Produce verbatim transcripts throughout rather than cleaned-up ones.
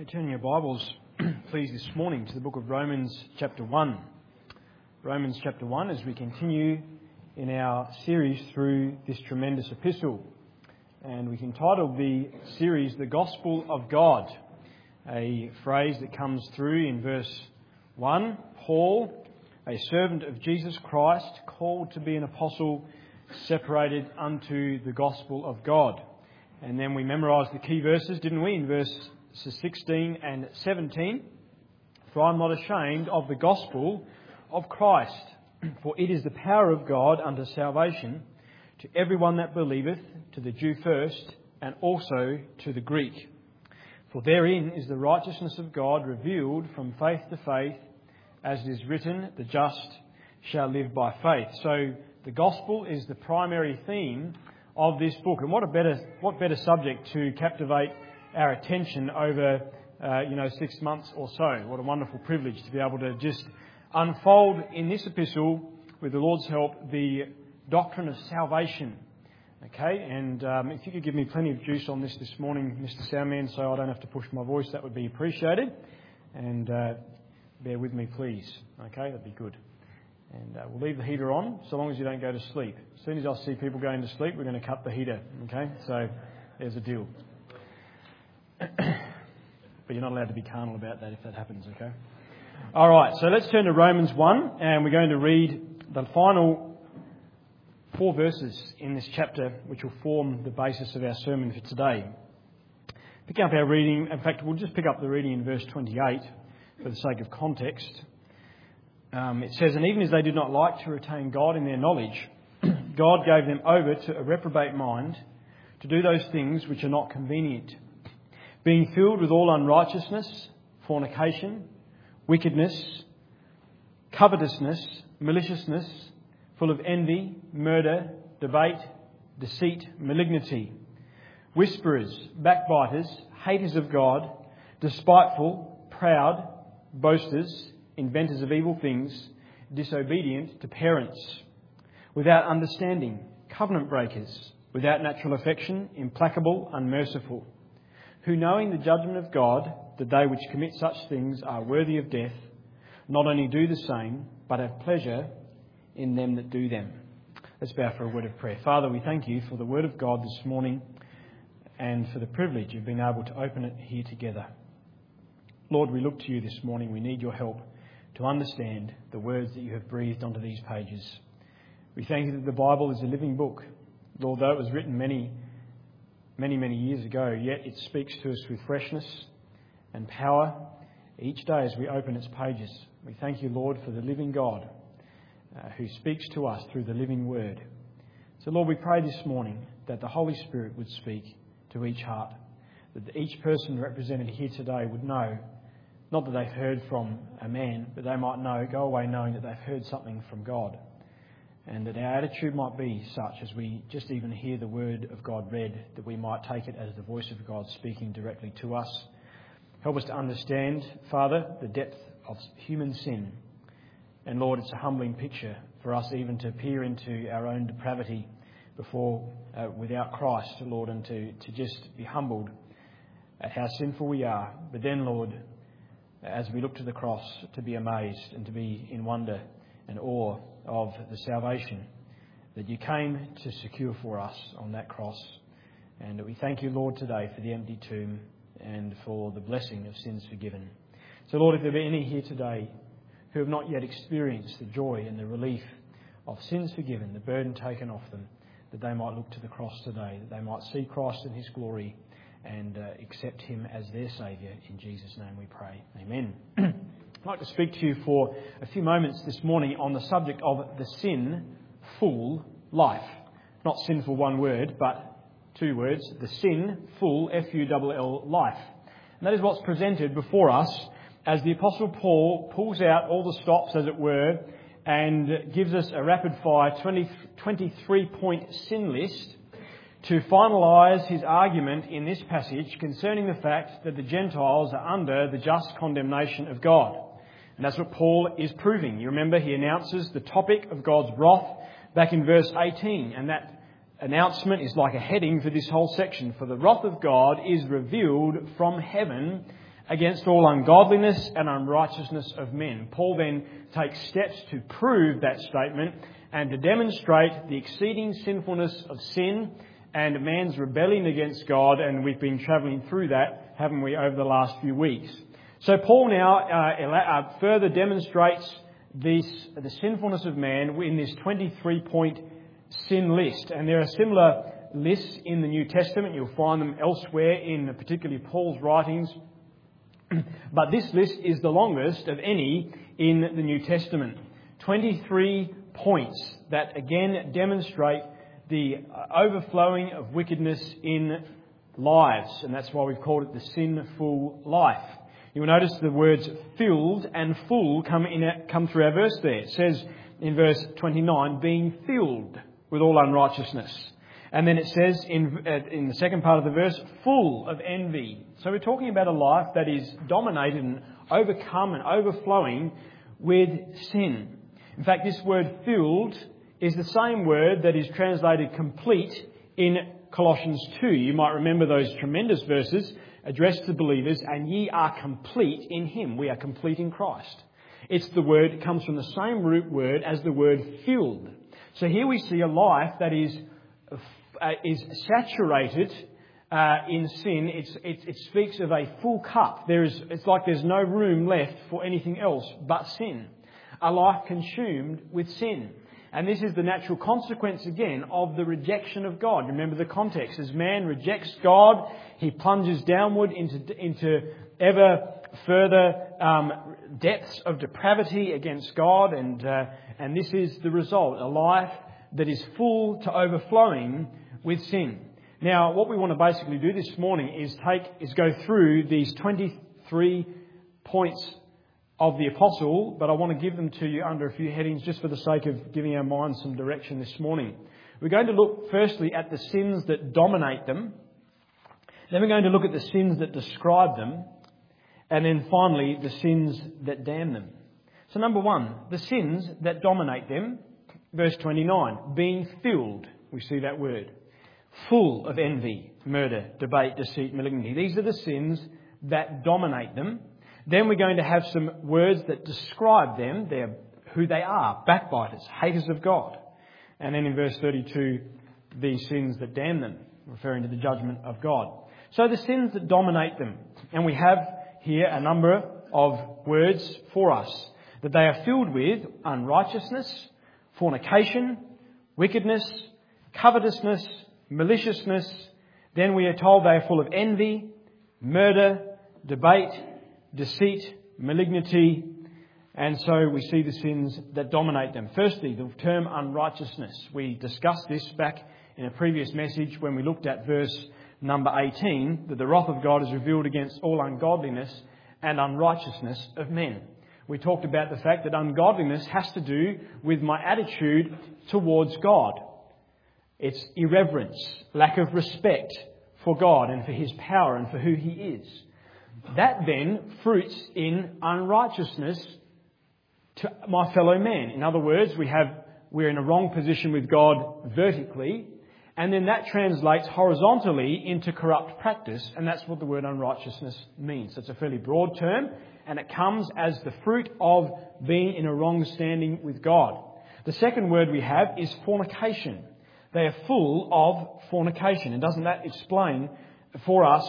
Okay, turn your Bibles, please, this morning to the book of Romans chapter one. Romans chapter one, as we continue in our series through this tremendous epistle. And we've entitled the series, The Gospel of God, a phrase that comes through in verse one. Paul, a servant of Jesus Christ, called to be an apostle, separated unto the gospel of God. And then we memorised the key verses, didn't we, in verse sixteen and seventeen. For I am not ashamed of the gospel of Christ, for it is the power of God unto salvation to everyone that believeth, to the Jew first, and also to the Greek. For therein is the righteousness of God revealed from faith to faith, as it is written, the just shall live by faith. So the gospel is the primary theme of this book. And what a better what better subject to captivate our attention over, uh, you know, six months or so. What a wonderful privilege to be able to just unfold in this epistle, with the Lord's help, the doctrine of salvation. Okay, and um, if you could give me plenty of juice on this this morning, Mister Soundman, so I don't have to push my voice, that would be appreciated. And uh, bear with me, please. Okay, that'd be good. And uh, we'll leave the heater on, so long as you don't go to sleep. As soon as I see people going to sleep, we're going to cut the heater. Okay, so there's a deal. But you're not allowed to be carnal about that if that happens, okay? All right, so let's turn to Romans one, and we're going to read the final four verses in this chapter, which will form the basis of our sermon for today. Picking up our reading, in fact, we'll just pick up the reading in verse twenty-eight for the sake of context. Um, it says, And even as they did not like to retain God in their knowledge, God gave them over to a reprobate mind to do those things which are not convenient, being filled with all unrighteousness, fornication, wickedness, covetousness, maliciousness, full of envy, murder, debate, deceit, malignity, whisperers, backbiters, haters of God, despiteful, proud, boasters, inventors of evil things, disobedient to parents, without understanding, covenant breakers, without natural affection, implacable, unmerciful, who knowing the judgment of God, that they which commit such things are worthy of death, not only do the same, but have pleasure in them that do them. Let's bow for a word of prayer. Father, we thank you for the word of God this morning and for the privilege of being able to open it here together. Lord, we look to you this morning. We need your help to understand the words that you have breathed onto these pages. We thank you that the Bible is a living book. Although it was written many many, many years ago, yet it speaks to us with freshness and power each day as we open its pages. We thank you, Lord, for the living God uh, who speaks to us through the living word. So, Lord, we pray this morning that the Holy Spirit would speak to each heart, that each person represented here today would know, not that they've heard from a man, but they might know, go away knowing that they've heard something from God. And that our attitude might be such, as we just even hear the word of God read, that we might take it as the voice of God speaking directly to us. Help us to understand, Father, the depth of human sin. And Lord, it's a humbling picture for us even to peer into our own depravity before, uh, without Christ, Lord, and to, to just be humbled at how sinful we are. But then, Lord, as we look to the cross, to be amazed and to be in wonder and awe of the salvation that you came to secure for us on that cross. And we thank you, Lord, today for the empty tomb and for the blessing of sins forgiven. So, Lord, if there be any here today who have not yet experienced the joy and the relief of sins forgiven, the burden taken off them, that they might look to the cross today, that they might see Christ in his glory and uh, accept him as their Saviour. In Jesus' name we pray. Amen. I'd like to speak to you for a few moments this morning on the subject of the sin-full life. Not sinful, one word, but two words. The sin-full, F U L L, life. And that is what's presented before us as the Apostle Paul pulls out all the stops, as it were, and gives us a rapid-fire twenty-three point sin list to finalise his argument in this passage concerning the fact that the Gentiles are under the just condemnation of God. And that's what Paul is proving. You remember he announces the topic of God's wrath back in verse eighteen. And that announcement is like a heading for this whole section. For the wrath of God is revealed from heaven against all ungodliness and unrighteousness of men. Paul then takes steps to prove that statement and to demonstrate the exceeding sinfulness of sin and man's rebellion against God, and we've been travelling through that, haven't we, over the last few weeks. So Paul now uh, uh, further demonstrates this, the sinfulness of man in this twenty-three point sin list. And there are similar lists in the New Testament. You'll find them elsewhere in particularly Paul's writings. But this list is the longest of any in the New Testament. twenty-three points that again demonstrate the overflowing of wickedness in lives. And that's why we've called it the sinful life. You'll notice the words filled and full come in come through our verse there. It says in verse twenty-nine, being filled with all unrighteousness. And then it says in, in the second part of the verse, full of envy. So we're talking about a life that is dominated and overcome and overflowing with sin. In fact, this word filled is the same word that is translated complete in Colossians two. You might remember those tremendous verses addressed to believers, and ye are complete in Him. We are complete in Christ. It's the word, it comes from the same root word as the word filled. So here we see a life that is uh, is saturated uh, in sin. It's, it, it speaks of a full cup. There is, it's like there's no room left for anything else but sin. A life consumed with sin. And this is the natural consequence, again, of the rejection of God. Remember the context. As man rejects God, he plunges downward into, into ever further um, depths of depravity against God. And, uh, and this is the result. A life that is full to overflowing with sin. Now, what we want to basically do this morning is take is go through these twenty-three points of the apostle, but I want to give them to you under a few headings just for the sake of giving our minds some direction this morning. We're going to look firstly at the sins that dominate them. Then we're going to look at the sins that describe them. And then finally, the sins that damn them. So number one, the sins that dominate them. Verse twenty-nine, being filled, we see that word. Full of envy, murder, debate, deceit, malignity. These are the sins that dominate them. Then we're going to have some words that describe them. They're who they are. Backbiters, haters of God. And then in verse thirty-two, the sins that damn them, referring to the judgment of God. So the sins that dominate them. And we have here a number of words for us. That they are filled with unrighteousness, fornication, wickedness, covetousness, maliciousness. Then we are told they are full of envy, murder, debate, deceit, malignity, and so we see the sins that dominate them. Firstly, the term unrighteousness. We discussed this back in a previous message when we looked at verse number eighteen, that the wrath of God is revealed against all ungodliness and unrighteousness of men. We talked about the fact that ungodliness has to do with my attitude towards God. It's irreverence, lack of respect for God and for His power and for who He is. That then fruits in unrighteousness to my fellow man. In other words, we have, we're in a wrong position with God vertically, and then that translates horizontally into corrupt practice, and that's what the word unrighteousness means. It's a fairly broad term, and it comes as the fruit of being in a wrong standing with God. The second word we have is fornication. They are full of fornication. And doesn't that explain for us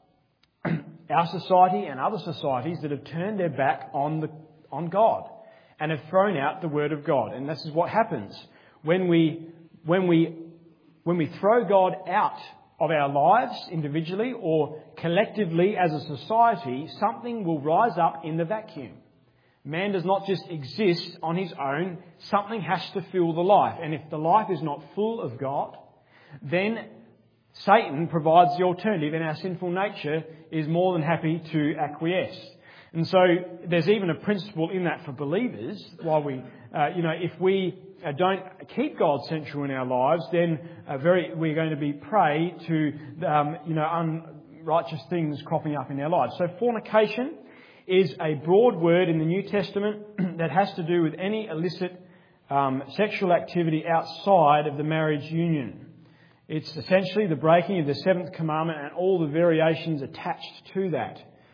our society and other societies that have turned their back on the on God and have thrown out the Word of God? And this is what happens when we when we when we throw God out of our lives individually or collectively as a society. Something will rise up in the vacuum. Man does not just exist on his own. Something has to fill the life. And if the life is not full of God, then Satan provides the alternative, and our sinful nature is more than happy to acquiesce. And so there's even a principle in that for believers. While we, uh, you know, if we uh, don't keep God central in our lives, then uh, very we're going to be prey to, um, you know, unrighteous things cropping up in our lives. So fornication is a broad word in the New Testament that has to do with any illicit um, sexual activity outside of the marriage union. It's essentially the breaking of the seventh commandment and all the variations attached to that.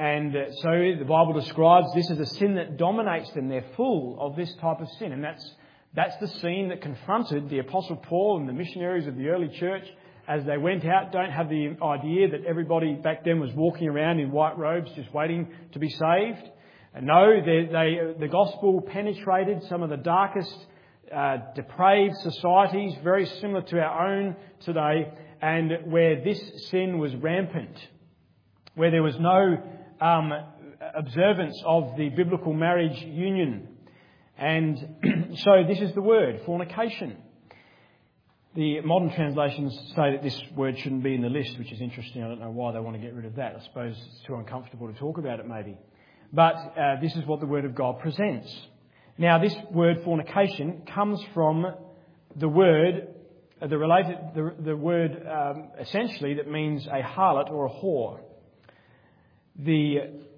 And uh, so the Bible describes this as a sin that dominates them. They're full of this type of sin. And that's that's the scene that confronted the Apostle Paul and the missionaries of the early church as they went out. Don't have the idea that everybody back then was walking around in white robes just waiting to be saved. And no, they, they, the gospel penetrated some of the darkest, uh, depraved societies, very similar to our own today, and where this sin was rampant, where there was no um, observance of the biblical marriage union. And so this is the word, fornication. The modern translations say that this word shouldn't be in the list, which is interesting. I don't know why they want to get rid of that. I suppose it's too uncomfortable to talk about it maybe. But uh, this is what the Word of God presents. Now, this word fornication comes from the word, uh, the related, the, the word um, essentially that means a harlot or a whore. The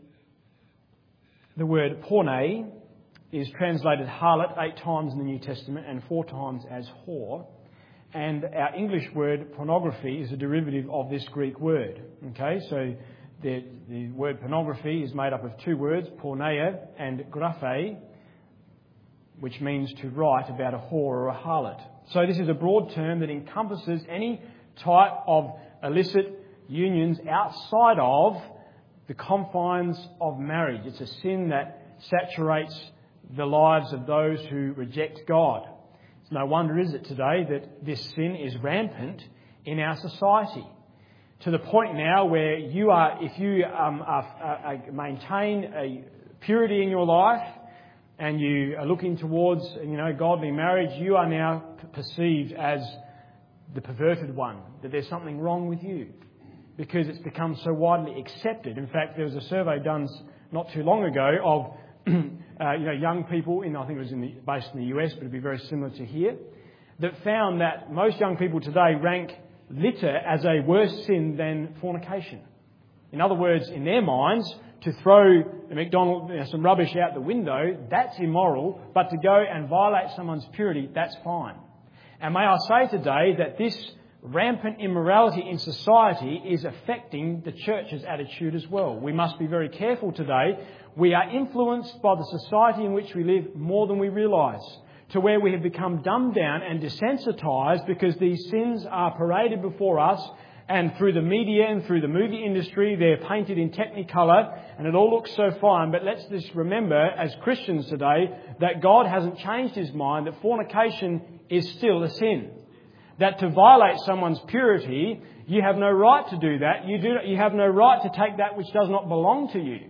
the word porne is translated harlot eight times in the New Testament and four times as whore. And our English word pornography is a derivative of this Greek word. Okay, so the, the word pornography is made up of two words, porneia and graphe, which means to write about a whore or a harlot. So this is a broad term that encompasses any type of illicit unions outside of the confines of marriage. It's a sin that saturates the lives of those who reject God. It's no wonder, is it, today, that this sin is rampant in our society, to the point now where you are, if you um, are, are, are maintain a purity in your life and you are looking towards, you know, godly marriage, you are now perceived as the perverted one, that there's something wrong with you, because it's become so widely accepted. In fact, there was a survey done not too long ago of uh, you know, young people, in I think it was in the, based in the U S, but it'd be very similar to here, that found that most young people today rank litter as a worse sin than fornication. In other words, in their minds, to throw a McDonald's, you know, some rubbish out the window, that's immoral, but to go and violate someone's purity, that's fine. And may I say today that this rampant immorality in society is affecting the church's attitude as well. We must be very careful today. We are influenced by the society in which we live more than we realise, to where we have become dumbed down and desensitised because these sins are paraded before us, and through the media and through the movie industry they're painted in technicolour and it all looks so fine. But let's just remember as Christians today that God hasn't changed His mind, that fornication is still a sin. That to violate someone's purity, you have no right to do that. You do. You have no right to take that which does not belong to you.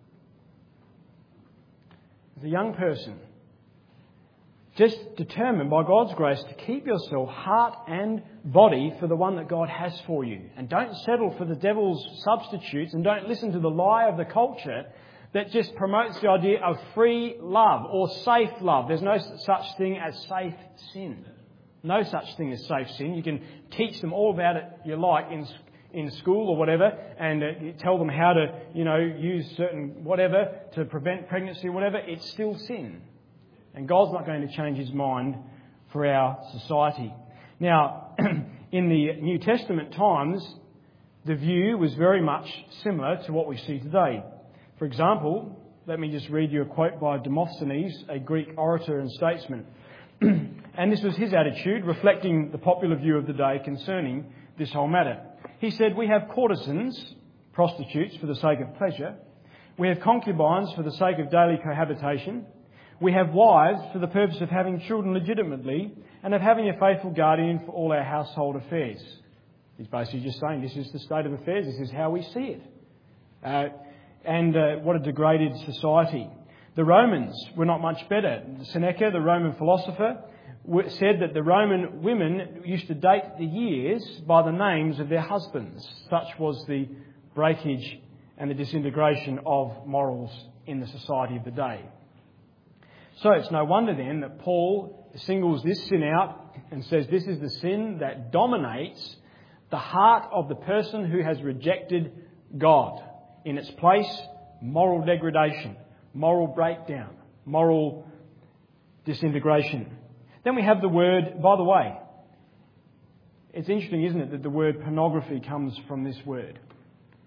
As a young person, just determine by God's grace to keep yourself heart and body for the one that God has for you. And don't settle for the devil's substitutes, and don't listen to the lie of the culture that just promotes the idea of free love or safe love. There's no such thing as safe sin. No such thing as safe sin. You can teach them all about it you like in in school or whatever, and uh, tell them how to, you know, use certain whatever to prevent pregnancy or whatever. It's still sin. And God's not going to change His mind for our society. Now, in the New Testament times, the view was very much similar to what we see today. For example, let me just read you a quote by Demosthenes, a Greek orator and statesman. And this was his attitude, reflecting the popular view of the day concerning this whole matter. He said, "We have courtesans, prostitutes for the sake of pleasure. We have concubines for the sake of daily cohabitation. We have wives for the purpose of having children legitimately and of having a faithful guardian for all our household affairs." He's basically just saying this is the state of affairs, this is how we see it. Uh, and uh, what a degraded society. The Romans were not much better. Seneca, the Roman philosopher, said that the Roman women used to date the years by the names of their husbands. Such was the breakage and the disintegration of morals in the society of the day. So it's no wonder then that Paul singles this sin out and says this is the sin that dominates the heart of the person who has rejected God. In its place, moral degradation, moral breakdown, moral disintegration. Then we have the word, by the way, it's interesting, isn't it, that the word pornography comes from this word.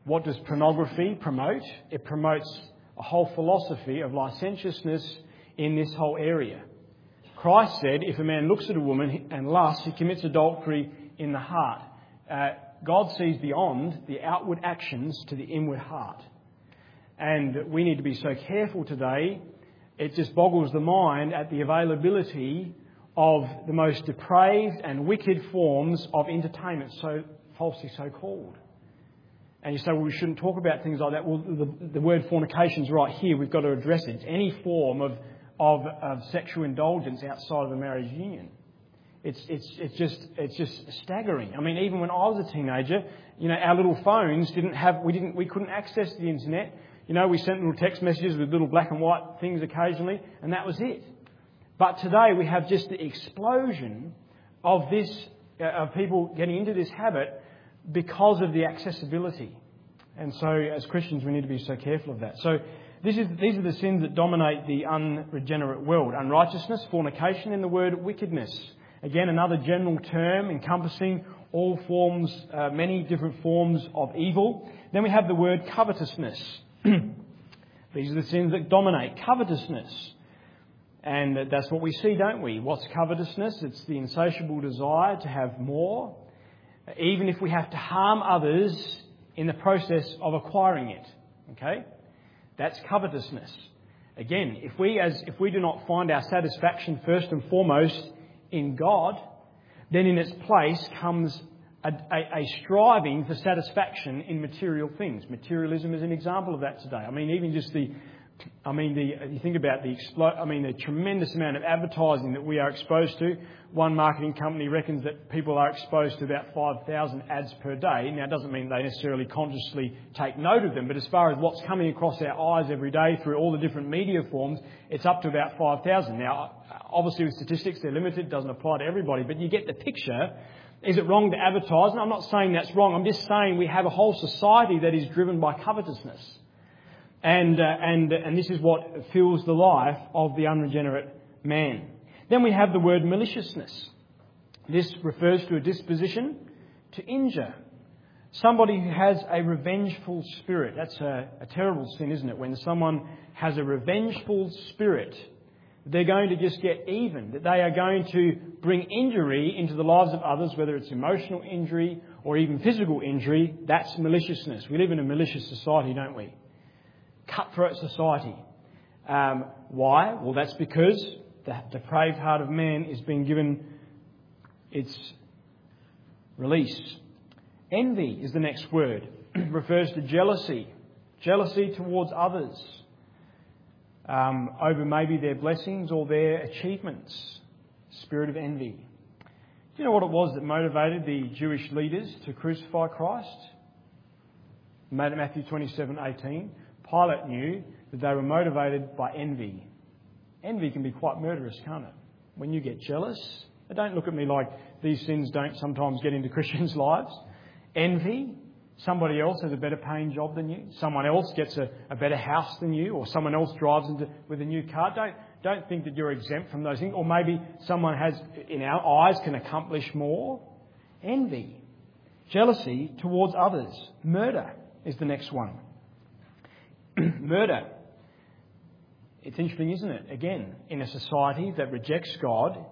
What does pornography promote? It promotes a whole philosophy of licentiousness in this whole area. Christ said, if a man looks at a woman and lusts, he commits adultery in the heart. Uh, God sees beyond the outward actions to the inward heart. And we need to be so careful today. It just boggles the mind at the availability of the most depraved and wicked forms of entertainment, so falsely so called. And you say, well, we shouldn't talk about things like that. Well, the, the word fornication is right here. We've got to address it. It's any form of, of, of sexual indulgence outside of a marriage union. It's, it's, it's just, it's just staggering. I mean, even when I was a teenager, you know, our little phones didn't have, we didn't, we couldn't access the internet. You know, we sent little text messages with little black and white things occasionally, and that was it. But today we have just the explosion of this, uh, of people getting into this habit because of the accessibility. And so as Christians we need to be so careful of that. So this is, these are the sins that dominate the unregenerate world. Unrighteousness, fornication, and the word wickedness. Again, another general term encompassing all forms, uh, many different forms of evil. Then we have the word covetousness. These are the sins that dominate. Covetousness. And that's what we see, don't we? What's covetousness? It's the insatiable desire to have more, even if we have to harm others in the process of acquiring it. Okay? That's covetousness. Again, if we as if we do not find our satisfaction first and foremost in God, then in its place comes a, a, a striving for satisfaction in material things. Materialism is an example of that today. I mean, even just the I mean, the, you think about the explo- I mean, the tremendous amount of advertising that we are exposed to. One marketing company reckons that people are exposed to about five thousand ads per day. Now, it doesn't mean they necessarily consciously take note of them, but as far as what's coming across our eyes every day through all the different media forms, it's up to about five thousand. Now, obviously with statistics, they're limited. It doesn't apply to everybody, but you get the picture. Is it wrong to advertise? And I'm not saying that's wrong. I'm just saying we have a whole society that is driven by covetousness. And, uh, and, and this is what fuels the life of the unregenerate man. Then we have the word maliciousness. This refers to a disposition to injure. Somebody who has a revengeful spirit. That's a, a terrible sin, isn't it? When someone has a revengeful spirit, they're going to just get even. That they are going to bring injury into the lives of others, whether it's emotional injury or even physical injury. That's maliciousness. We live in a malicious society, don't we? Cutthroat society. Um, why? Well, that's because the depraved heart of man is being given its release. Envy is the next word. It refers to jealousy. Jealousy towards others um, over maybe their blessings or their achievements. Spirit of envy. Do you know what it was that motivated the Jewish leaders to crucify Christ? Matthew twenty-seven eighteen. Pilate knew that they were motivated by envy. Envy can be quite murderous, can't it? When you get jealous, don't look at me like these sins don't sometimes get into Christians' lives. Envy, somebody else has a better paying job than you, someone else gets a, a better house than you, or someone else drives into, with a new car. Don't, don't think that you're exempt from those things. Or maybe someone has, in our eyes, can accomplish more. Envy, jealousy towards others. Murder is the next one. Murder. It's interesting, isn't it? Again, in a society that rejects God,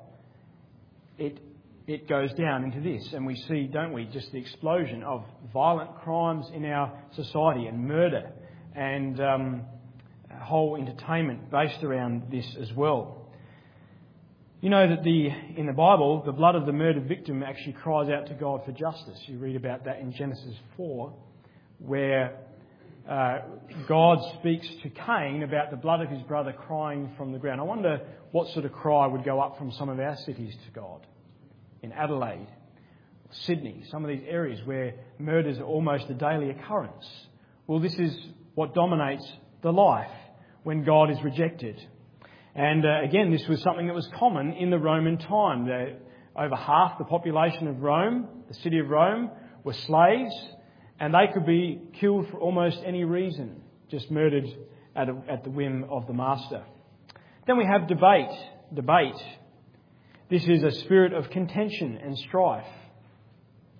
it it goes down into this. And we see, don't we, just the explosion of violent crimes in our society and murder and um, whole entertainment based around this as well. You know that the in the Bible, the blood of the murdered victim actually cries out to God for justice. You read about that in Genesis four, where Uh, God speaks to Cain about the blood of his brother crying from the ground. I wonder what sort of cry would go up from some of our cities to God. In Adelaide, Sydney, some of these areas where murders are almost a daily occurrence. Well, this is what dominates the life when God is rejected. And uh, again, this was something that was common in the Roman time. The, over half the population of Rome, the city of Rome, were slaves. And they could be killed for almost any reason, just murdered at, a, at the whim of the master. Then we have debate. Debate. This is a spirit of contention and strife.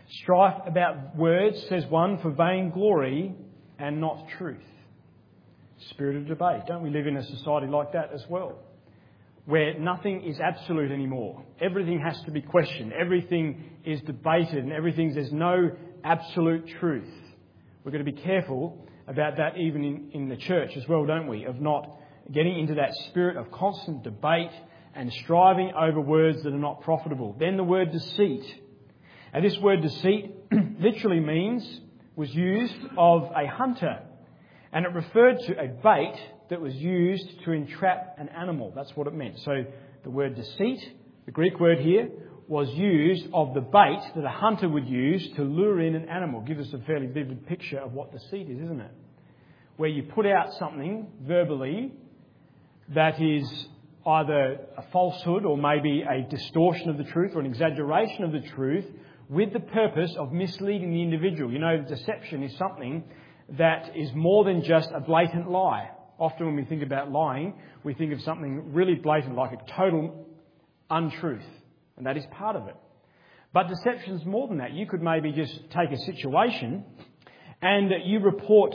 Strife about words, says one, for vainglory and not truth. Spirit of debate. Don't we live in a society like that as well? Where nothing is absolute anymore. Everything has to be questioned. Everything is debated and everything, there's no absolute truth. We've got to be careful about that even in, in the church as well, don't we? Of not getting into that spirit of constant debate and striving over words that are not profitable. Then the word deceit. And this word deceit literally means, was used of a hunter. And it referred to a bait that was used to entrap an animal. That's what it meant. So the word deceit, the Greek word here, was used of the bait that a hunter would use to lure in an animal. Gives us a fairly vivid picture of what deceit is, isn't it? Where you put out something verbally that is either a falsehood or maybe a distortion of the truth or an exaggeration of the truth with the purpose of misleading the individual. You know, deception is something that is more than just a blatant lie. Often when we think about lying, we think of something really blatant, like a total untruth. And that is part of it. But deception is more than that. You could maybe just take a situation and you report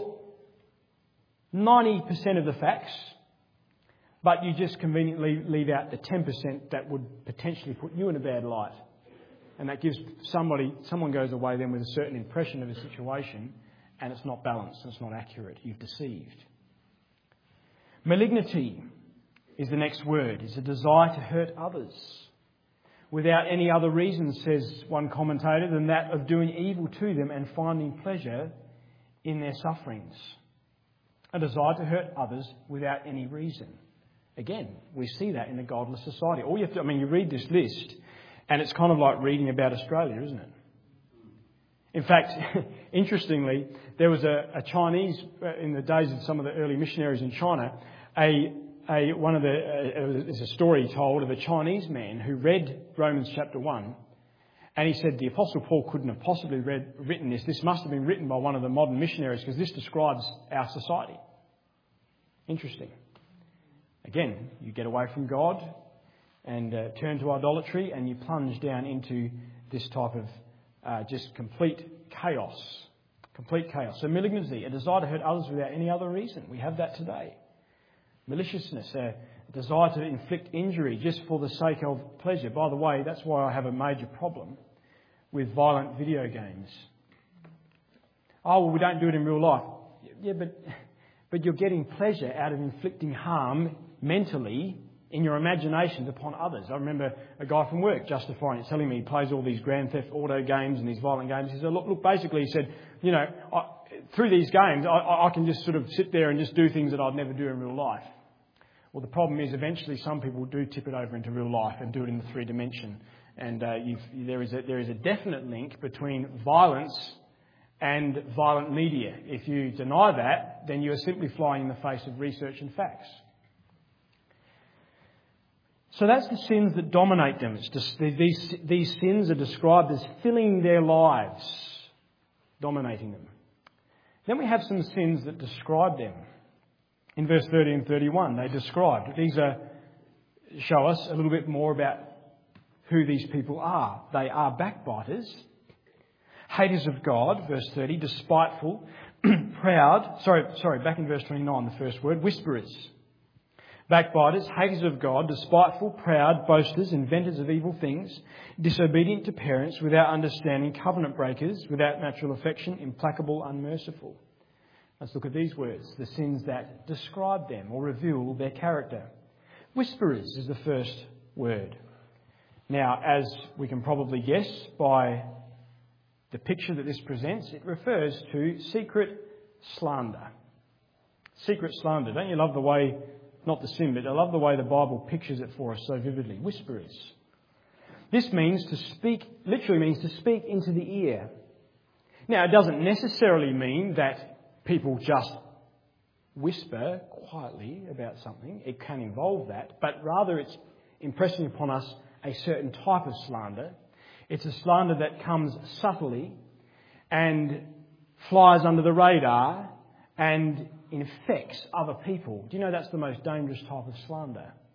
ninety percent of the facts, but you just conveniently leave out the ten percent that would potentially put you in a bad light. And that gives somebody, someone goes away then with a certain impression of a situation, and it's not balanced, it's not accurate. You've deceived. Malignity is the next word. It's a desire to hurt others without any other reason, says one commentator, than that of doing evil to them and finding pleasure in their sufferings. A desire to hurt others without any reason. Again, we see that in a godless society. All you have to, I mean, you read this list, and it's kind of like reading about Australia, isn't it? In fact, interestingly, there was a, a Chinese, in the days of some of the early missionaries in China, a, a one of the, uh, there's a story told of a Chinese man who read Romans chapter one, and he said the Apostle Paul couldn't have possibly read, written this. This must have been written by one of the modern missionaries because this describes our society. Interesting. Again, you get away from God and uh, turn to idolatry, and you plunge down into this type of uh, just complete chaos. Complete chaos. So malignancy, a desire to hurt others without any other reason. We have that today. Maliciousness, a desire to inflict injury just for the sake of pleasure. By the way, that's why I have a major problem with violent video games. Oh, well, we don't do it in real life. Yeah, but but you're getting pleasure out of inflicting harm mentally in your imaginations upon others. I remember a guy from work justifying it, telling me he plays all these Grand Theft Auto games and these violent games. He said, look, look basically, he said, you know, I, through these games, I, I can just sort of sit there and just do things that I'd never do in real life. Well, the problem is eventually some people do tip it over into real life and do it in the three dimension. And uh, you've, there is a, there is a definite link between violence and violent media. If you deny that, then you are simply flying in the face of research and facts. So that's the sins that dominate them. It's just, these, these sins are described as filling their lives, dominating them. Then we have some sins that describe them. In verse thirty and thirty-one, they described. These are, show us a little bit more about who these people are. They are backbiters, haters of God, verse thirty, despiteful, proud. Sorry, sorry, back in verse twenty-nine, the first word, whisperers. Backbiters, haters of God, despiteful, proud, boasters, inventors of evil things, disobedient to parents, without understanding, covenant breakers, without natural affection, implacable, unmerciful. Let's look at these words, the sins that describe them or reveal their character. Whisperers is the first word. Now, as we can probably guess by the picture that this presents, it refers to secret slander. Secret slander. Don't you love the way, not the sin, but I love the way the Bible pictures it for us so vividly. Whisperers. This means to speak, literally means to speak into the ear. Now, it doesn't necessarily mean that people just whisper quietly about something. It can involve that, but rather it's impressing upon us a certain type of slander. It's a slander that comes subtly and flies under the radar and infects other people. Do you know that's the most dangerous type of slander?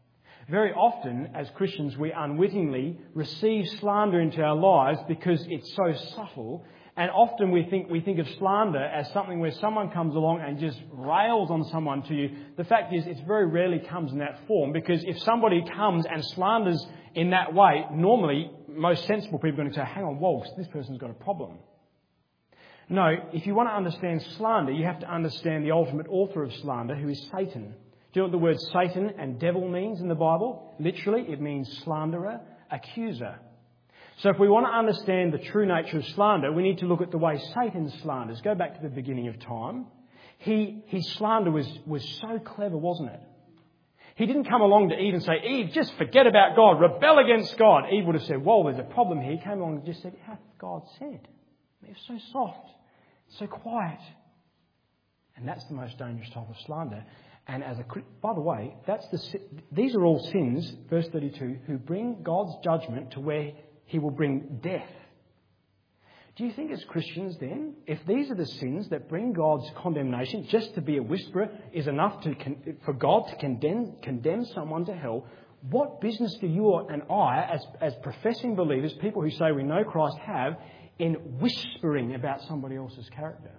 Very often, as Christians, we unwittingly receive slander into our lives because it's so subtle. And often we think we think of slander as something where someone comes along and just rails on someone to you. The fact is, it very rarely comes in that form, because if somebody comes and slanders in that way, normally most sensible people are going to say, hang on, whoa, this person's got a problem. No, if you want to understand slander, you have to understand the ultimate author of slander, who is Satan. Do you know what the word Satan and devil means in the Bible? Literally, it means slanderer, accuser. So if we want to understand the true nature of slander, we need to look at the way Satan slanders. Go back to the beginning of time. He, his slander was, was so clever, wasn't it? He didn't come along to Eve and say, Eve, just forget about God, rebel against God. Eve would have said, whoa, there's a problem here. He came along and just said, hath God said? It's so soft, so quiet. And that's the most dangerous type of slander. And as a, by the way, that's the, these are all sins, verse thirty-two, who bring God's judgment to where He will bring death. Do you think as Christians then, if these are the sins that bring God's condemnation, just to be a whisperer is enough to for God to condemn, condemn someone to hell, what business do you and I, as, as professing believers, people who say we know Christ, have in whispering about somebody else's character?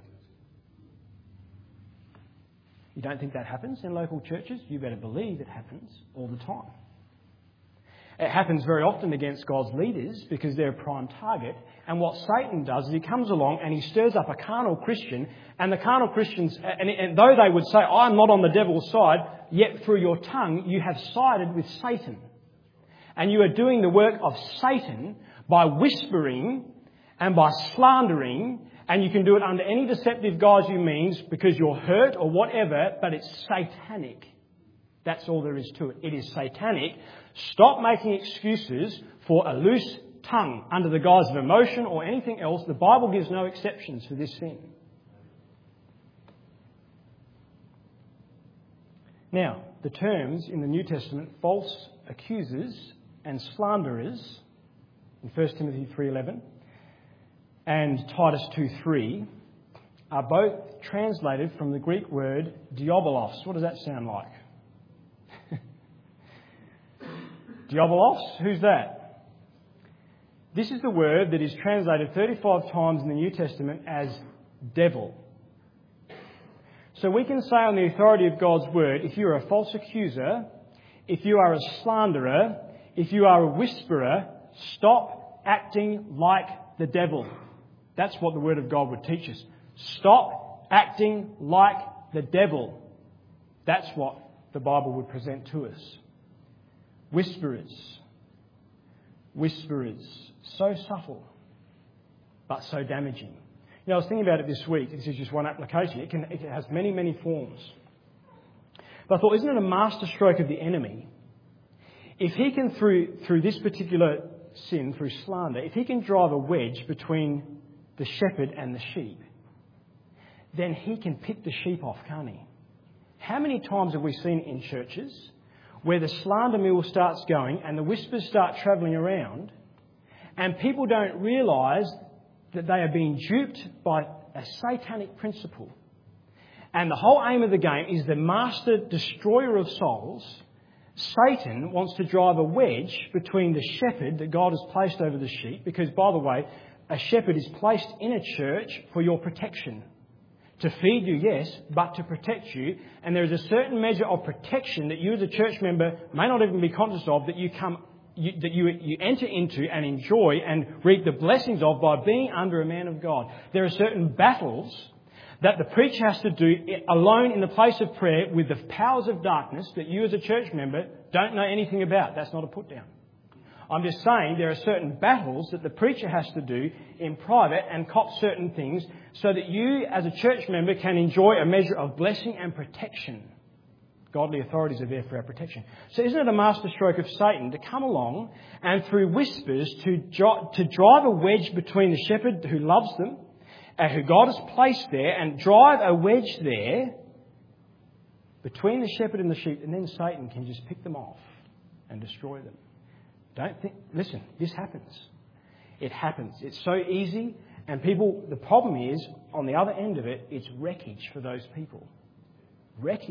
You don't think that happens in local churches? You better believe it happens all the time. It happens very often against God's leaders because they're a prime target. And what Satan does is he comes along and he stirs up a carnal Christian. And the carnal Christians, and, and though they would say, I'm not on the devil's side, yet through your tongue you have sided with Satan. And you are doing the work of Satan by whispering and by slandering. And you can do it under any deceptive guise you means because you're hurt or whatever, but it's satanic. That's all there is to it. It is satanic. Stop making excuses for a loose tongue under the guise of emotion or anything else. The Bible gives no exceptions for this sin. Now, the terms in the New Testament, false accusers and slanderers, in First Timothy three eleven and Titus two three, are both translated from the Greek word diabolos. What does that sound like? Diabolos? Who's that? This is the word that is translated thirty-five times in the New Testament as devil. So we can say on the authority of God's word, if you're a false accuser, if you are a slanderer, if you are a whisperer, stop acting like the devil. That's what the word of God would teach us. Stop acting like the devil. That's what the Bible would present to us. Whisperers. Whisperers. So subtle, but so damaging. You know, I was thinking about it this week. This is just one application. It can, it has many, many forms. But I thought, isn't it a masterstroke of the enemy? If he can, through, through this particular sin, through slander, if he can drive a wedge between the shepherd and the sheep, then he can pick the sheep off, can't he? How many times have we seen in churches where the slander mill starts going and the whispers start travelling around and people don't realise that they are being duped by a satanic principle. And the whole aim of the game is the master destroyer of souls. Satan wants to drive a wedge between the shepherd that God has placed over the sheep, because, by the way, a shepherd is placed in a church for your protection. To feed you, yes, but to protect you. And there is a certain measure of protection that you as a church member may not even be conscious of, that you come, you, that you, you enter into and enjoy and reap the blessings of by being under a man of God. There are certain battles that the preacher has to do alone in the place of prayer with the powers of darkness that you as a church member don't know anything about. That's not a put down. I'm just saying there are certain battles that the preacher has to do in private and cop certain things so that you as a church member can enjoy a measure of blessing and protection. Godly authorities are there for our protection. So isn't it a masterstroke of Satan to come along and through whispers to, to drive a wedge between the shepherd who loves them and who God has placed there, and drive a wedge there between the shepherd and the sheep, and then Satan can just pick them off and destroy them. Don't think, listen, this happens. It happens. It's so easy. And people, the problem is, on the other end of it, it's wreckage for those people. Wreckage.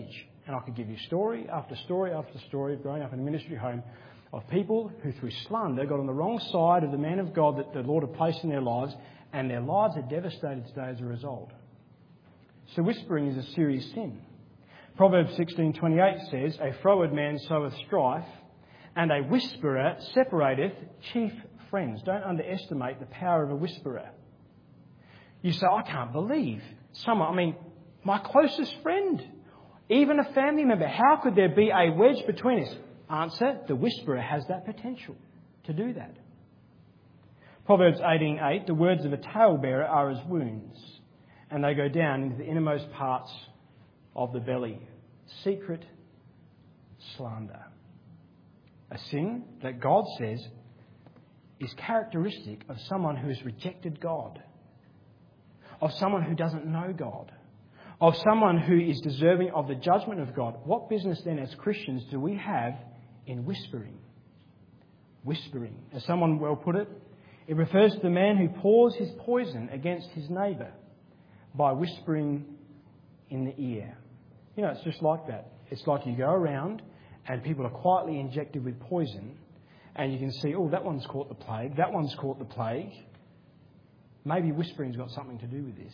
And I could give you story after story after story of growing up in a ministry home of people who through slander got on the wrong side of the man of God that the Lord had placed in their lives, and their lives are devastated today as a result. So whispering is a serious sin. Proverbs sixteen twenty-eight says, "A froward man soweth strife, and a whisperer separateth chief friends." Don't underestimate the power of a whisperer. You say, "I can't believe someone, I mean, my closest friend, even a family member, how could there be a wedge between us?" Answer, the whisperer has that potential to do that. Proverbs eighteen eight, "The words of a talebearer are as wounds, and they go down into the innermost parts of the belly." Secret slander. A sin that God says is characteristic of someone who has rejected God, of someone who doesn't know God, of someone who is deserving of the judgment of God. What business then as Christians do we have in whispering? Whispering, as someone well put it, it refers to the man who pours his poison against his neighbour by whispering in the ear. You know, it's just like that. It's like you go around and people are quietly injected with poison, and you can see, oh, that one's caught the plague, that one's caught the plague. Maybe whispering's got something to do with this.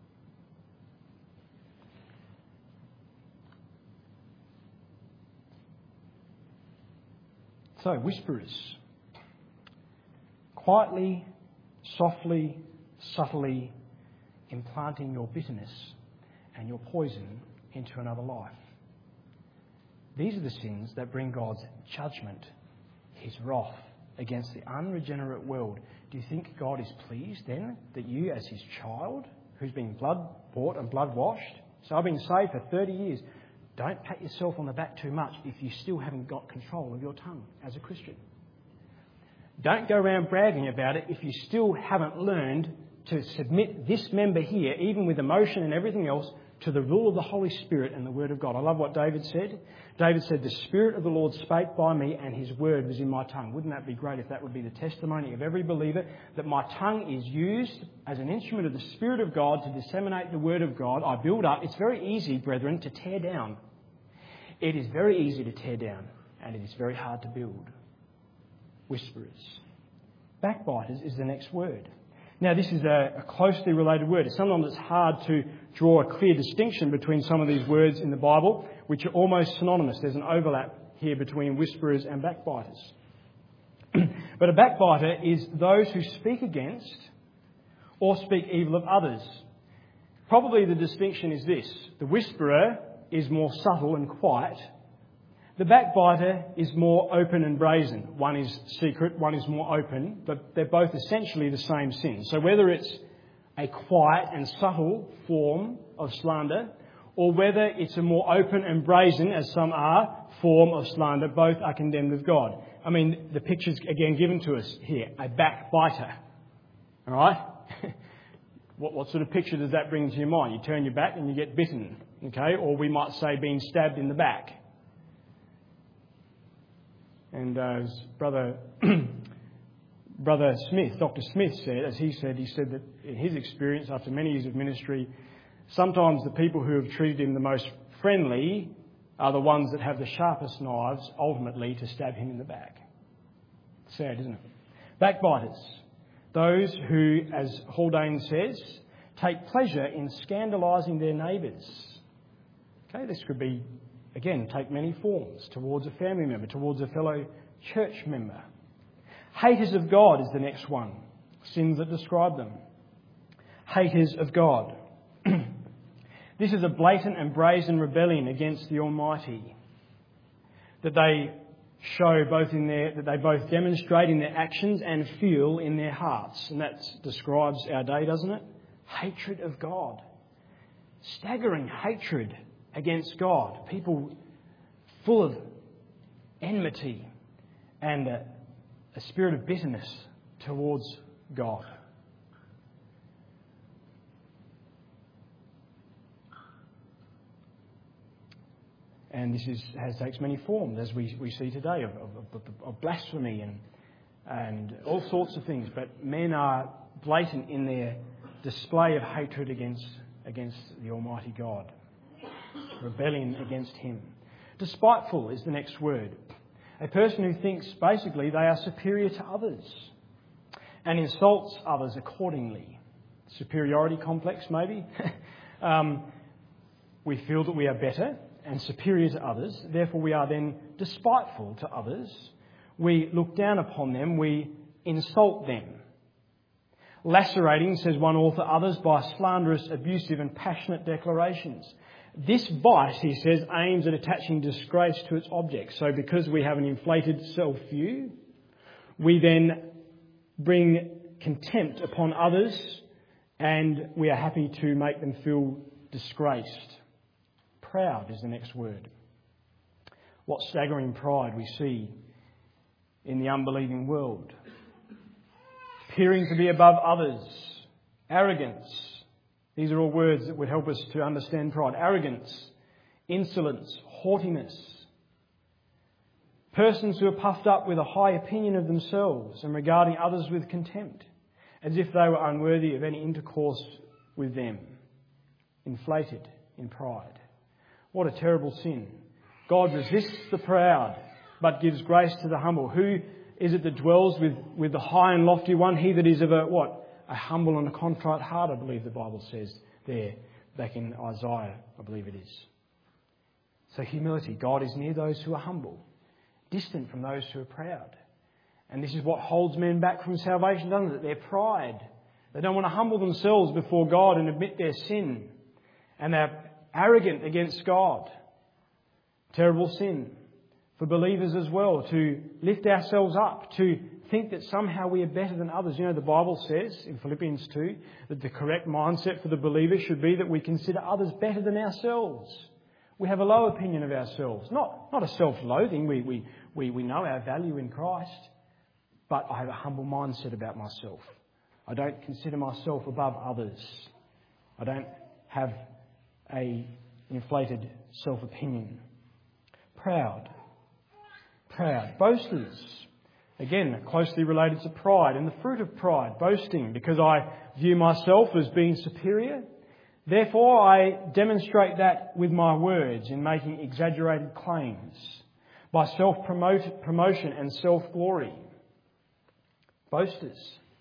So, whisperers. Quietly, softly, subtly implanting your bitterness and your poison into another life. These are the sins that bring God's judgment, His wrath against the unregenerate world. Do you think God is pleased then that you, as His child, who's been blood bought and blood washed, so I've been saved for thirty years, don't pat yourself on the back too much if you still haven't got control of your tongue as a Christian. Don't go around bragging about it if you still haven't learned to submit this member here, even with emotion and everything else, to the rule of the Holy Spirit and the Word of God. I love what David said. David said, "The Spirit of the Lord spake by me, and His Word was in my tongue." Wouldn't that be great if that would be the testimony of every believer, that my tongue is used as an instrument of the Spirit of God to disseminate the Word of God? I build up. It's very easy, brethren, to tear down. It is very easy to tear down, and it is very hard to build. Whisperers. Backbiters is the next word. Now, this is a, a closely related word. Sometimes it's hard to draw a clear distinction between some of these words in the Bible, which are almost synonymous. There's an overlap here between whisperers and backbiters. But a backbiter is those who speak against or speak evil of others. Probably the distinction is this: the whisperer is more subtle and quiet. The backbiter is more open and brazen. One is secret, one is more open, but they're both essentially the same sin. So whether it's a quiet and subtle form of slander, or whether it's a more open and brazen, as some are, form of slander, both are condemned of God. I mean, the picture's again given to us here, a backbiter. All right? what, what sort of picture does that bring to your mind? You turn your back and you get bitten, okay? Or we might say being stabbed in the back. And uh, as Brother Brother Smith, Doctor Smith said, as he said, he said that in his experience after many years of ministry, sometimes the people who have treated him the most friendly are the ones that have the sharpest knives, ultimately, to stab him in the back. Sad, isn't it? Backbiters. Those who, as Haldane says, take pleasure in scandalising their neighbours. Okay, this could be, again, take many forms towards a family member, towards a fellow church member. Haters of God is the next one. Sins that describe them. Haters of God. This is a blatant and brazen rebellion against the Almighty that they show both in their, that they both demonstrate in their actions and feel in their hearts. And that describes our day, doesn't it? Hatred of God. Staggering hatred against God. People full of enmity and a, a spirit of bitterness towards God. And this is, has takes many forms, as we, we see today, of, of, of, of blasphemy and and all sorts of things. But men are blatant in their display of hatred against against the Almighty God. rebellion against him. Despiteful is the next word. A person who thinks basically they are superior to others and insults others accordingly. Superiority complex, maybe. um, we feel that we are better and superior to others. Therefore, we are then despiteful to others. We look down upon them. We insult them. Lacerating, says one author, others by slanderous, abusive and passionate declarations. This vice, he says, aims at attaching disgrace to its object. So because we have an inflated self-view, we then bring contempt upon others and we are happy to make them feel disgraced. Proud is the next word. What staggering pride we see in the unbelieving world. Appearing to be above others. Arrogance. These are all words that would help us to understand pride. Arrogance, insolence, haughtiness. Persons who are puffed up with a high opinion of themselves and regarding others with contempt, as if they were unworthy of any intercourse with them. Inflated in pride. What a terrible sin. God resists the proud, but gives grace to the humble. Who is it that dwells with, with the high and lofty one? He that is of a, what? A humble and a contrite heart, I believe the Bible says there, back in Isaiah, I believe it is. So humility. God is near those who are humble, distant from those who are proud. And this is what holds men back from salvation, doesn't it? Their pride. They don't want to humble themselves before God and admit their sin. And they're arrogant against God. Terrible sin for believers as well, to lift ourselves up, to think that somehow we are better than others. You know, the Bible says in Philippians two that the correct mindset for the believer should be that we consider others better than ourselves. We have a low opinion of ourselves. Not, not a self-loathing. We, we, we, we know our value in Christ. But I have a humble mindset about myself. I don't consider myself above others. I don't have a inflated self-opinion. Proud. Proud. Boasters. Again, closely related to pride and the fruit of pride, boasting, because I view myself as being superior. Therefore, I demonstrate that with my words in making exaggerated claims by self-promotion and self-glory. Boasters.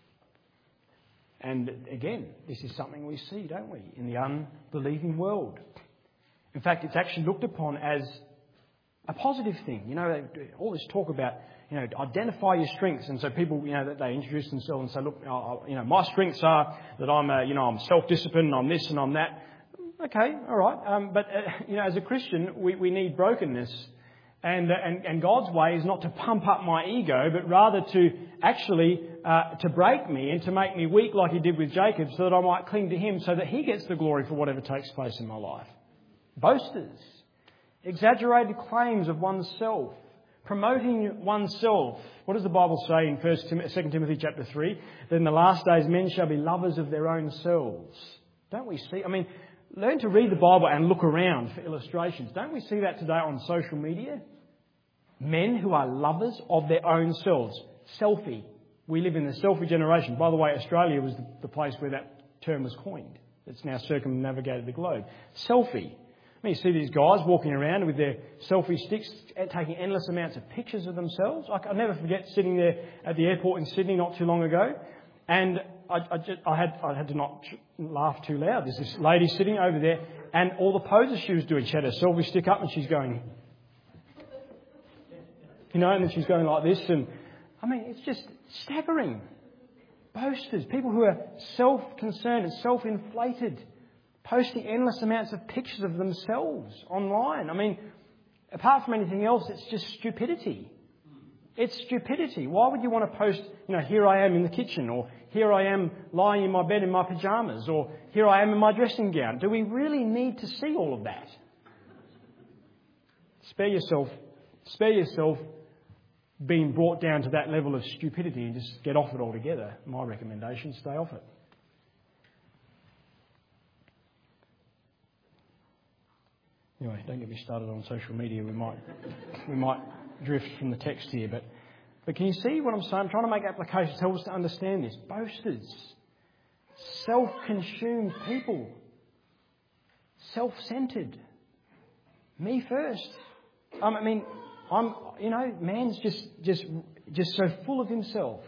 And again, this is something we see, don't we, in the unbelieving world. In fact, it's actually looked upon as a positive thing. You know, all this talk about, you know, identify your strengths. And so people, you know, that they introduce themselves and say, look, you know, my strengths are that I'm, a, you know, I'm self-disciplined, I'm this and I'm that. Okay, all right. Um, but, uh, you know, as a Christian, we, we need brokenness. And, uh, and and God's way is not to pump up my ego, but rather to actually uh, to break me and to make me weak like he did with Jacob, so that I might cling to him, so that he gets the glory for whatever takes place in my life. Boasters. Exaggerated claims of oneself. Promoting oneself. What does the Bible say in First Tim- Second Timothy chapter three? That in the last days men shall be lovers of their own selves. Don't we see? I mean, learn to read the Bible and look around for illustrations. Don't we see that today on social media? Men who are lovers of their own selves. Selfie. We live in the selfie generation. By the way, Australia was the, the place where that term was coined. It's now circumnavigated the globe. Selfie. I mean, you see these guys walking around with their selfie sticks, taking endless amounts of pictures of themselves. I, I'll never forget sitting there at the airport in Sydney not too long ago, and I, I, just, I had I had to not laugh too loud. There's this lady sitting over there, and all the poses she was doing, she had her selfie stick up, and she's going, you know, and then she's going like this, and I mean, it's just staggering. Boasters, people who are self-concerned and self-inflated, posting endless amounts of pictures of themselves online. I mean, apart from anything else, it's just stupidity. It's stupidity. Why would you want to post, you know, here I am in the kitchen, or here I am lying in my bed in my pyjamas, or here I am in my dressing gown? Do we really need to see all of that? Spare yourself, spare yourself being brought down to that level of stupidity and just get off it altogether. My recommendation, stay off it. Anyway, don't get me started on social media. We might we might drift from the text here, but but can you see what I'm saying? I'm trying to make applications to help us to understand this. Boasters, self-consumed people, self-centred, Me first. Um, I mean, I'm, you know, man's just, just, just so full of himself.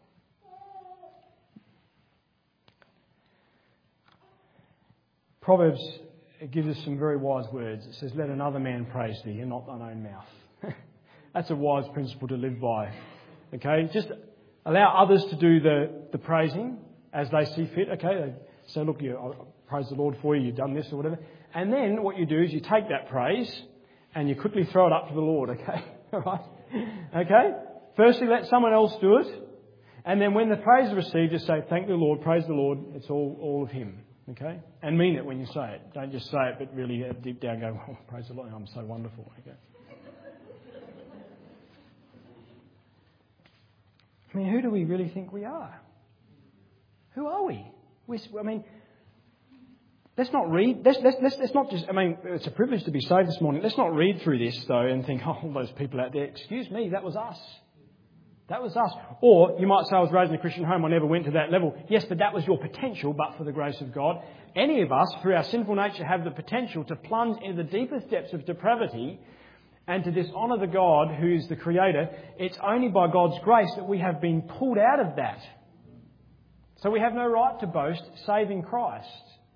Proverbs gives us some very wise words. It says, let another man praise thee and not thine own mouth. That's a wise principle to live by. Okay, just allow others to do the, the praising as they see fit. Okay, they say, look, you, I praise the Lord for you, you've done this or whatever. And then what you do is you take that praise and you quickly throw it up to the Lord. Okay, all right. Okay, firstly, let someone else do it. And then when the praise is received, just say, thank the Lord, praise the Lord. It's all, all of Him. Okay? And mean it when you say it. Don't just say it, but really deep down go, oh, praise the Lord, I'm so wonderful. Okay? I mean, who do we really think we are? Who are we? we I mean, let's not read, let's, let's, let's, let's not just, I mean, it's a privilege to be saved this morning. Let's not read through this, though, and think, oh, all those people out there, excuse me, that was us. That was us. Or you might say, I was raised in a Christian home, I never went to that level. Yes, but that was your potential, but for the grace of God. Any of us, through our sinful nature, have the potential to plunge into the deepest depths of depravity and to dishonour the God who is the Creator. It's only by God's grace that we have been pulled out of that. So we have no right to boast, save in Christ.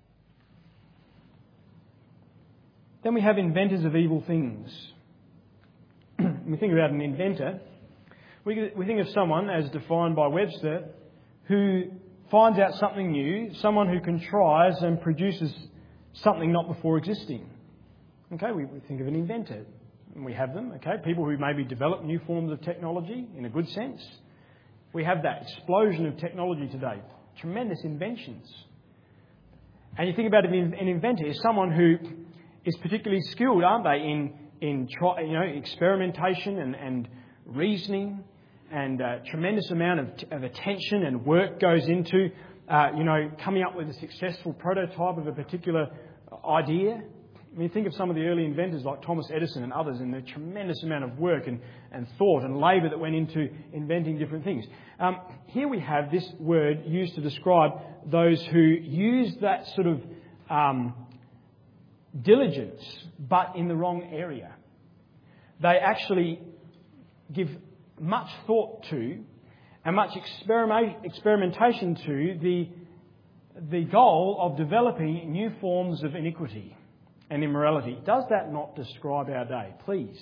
Then we have inventors of evil things. When we think about an inventor, We, we think of someone, as defined by Webster, who finds out something new, someone who contrives and produces something not before existing. Okay, we, we think of an inventor, and we have them, okay, people who maybe develop new forms of technology in a good sense. We have that explosion of technology today, tremendous inventions. And you think about it, an inventor is someone who is particularly skilled, aren't they, in, in try, you know, experimentation and, and reasoning, and a tremendous amount of, of attention and work goes into, uh, you know, coming up with a successful prototype of a particular idea. I mean, think of some of the early inventors like Thomas Edison and others, and the tremendous amount of work and, and thought and labour that went into inventing different things. Um, here we have this word used to describe those who use that sort of um, diligence, but in the wrong area. They actually give much thought to and much experiment, experimentation to the, the goal of developing new forms of iniquity and immorality. Does that not describe our day? Please.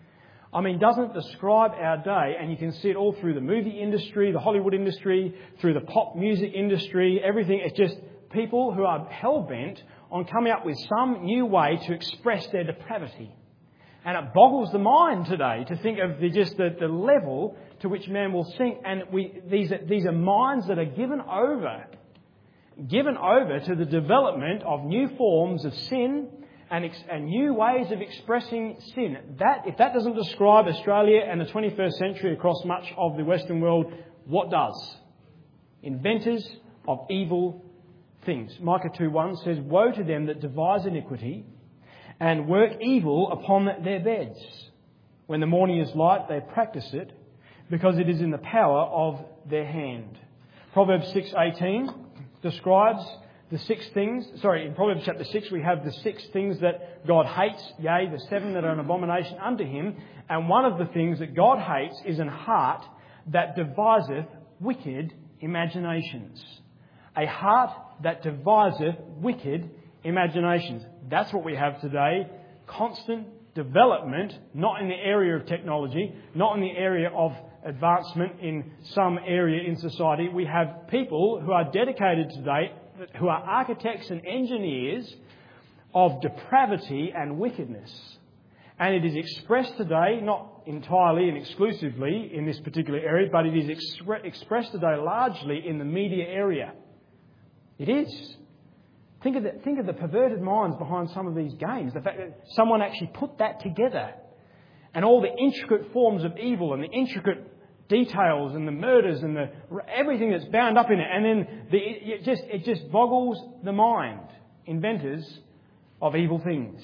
I mean, doesn't it describe our day? And you can see it all through the movie industry, the Hollywood industry, through the pop music industry, everything. It's just people who are hell-bent on coming up with some new way to express their depravity. And it boggles the mind today to think of the, just the, the level to which man will sink. And we, these, are, these are minds that are given over, given over to the development of new forms of sin and, ex, and new ways of expressing sin. That, if that doesn't describe Australia and the twenty-first century across much of the Western world, what does? Inventors of evil things. Micah two one says, woe to them that devise iniquity and work evil upon their beds. When the morning is light, they practice it, because it is in the power of their hand. Proverbs six eighteen describes the six things. Sorry, in Proverbs chapter six, we have the six things that God hates, yea, the seven that are an abomination unto Him. And one of the things that God hates is an heart that deviseth wicked imaginations. A heart that deviseth wicked imaginations. That's what we have today. Constant development, not in the area of technology, not in the area of advancement in some area in society. We have people who are dedicated today, who are architects and engineers of depravity and wickedness. And it is expressed today, not entirely and exclusively in this particular area, but it is expre- expressed today largely in the media area. It is. Think of, the, think of the perverted minds behind some of these games. The fact that someone actually put that together. And all the intricate forms of evil and the intricate details and the murders and the everything that's bound up in it. And then the, it, just, it just boggles the mind. Inventors of evil things.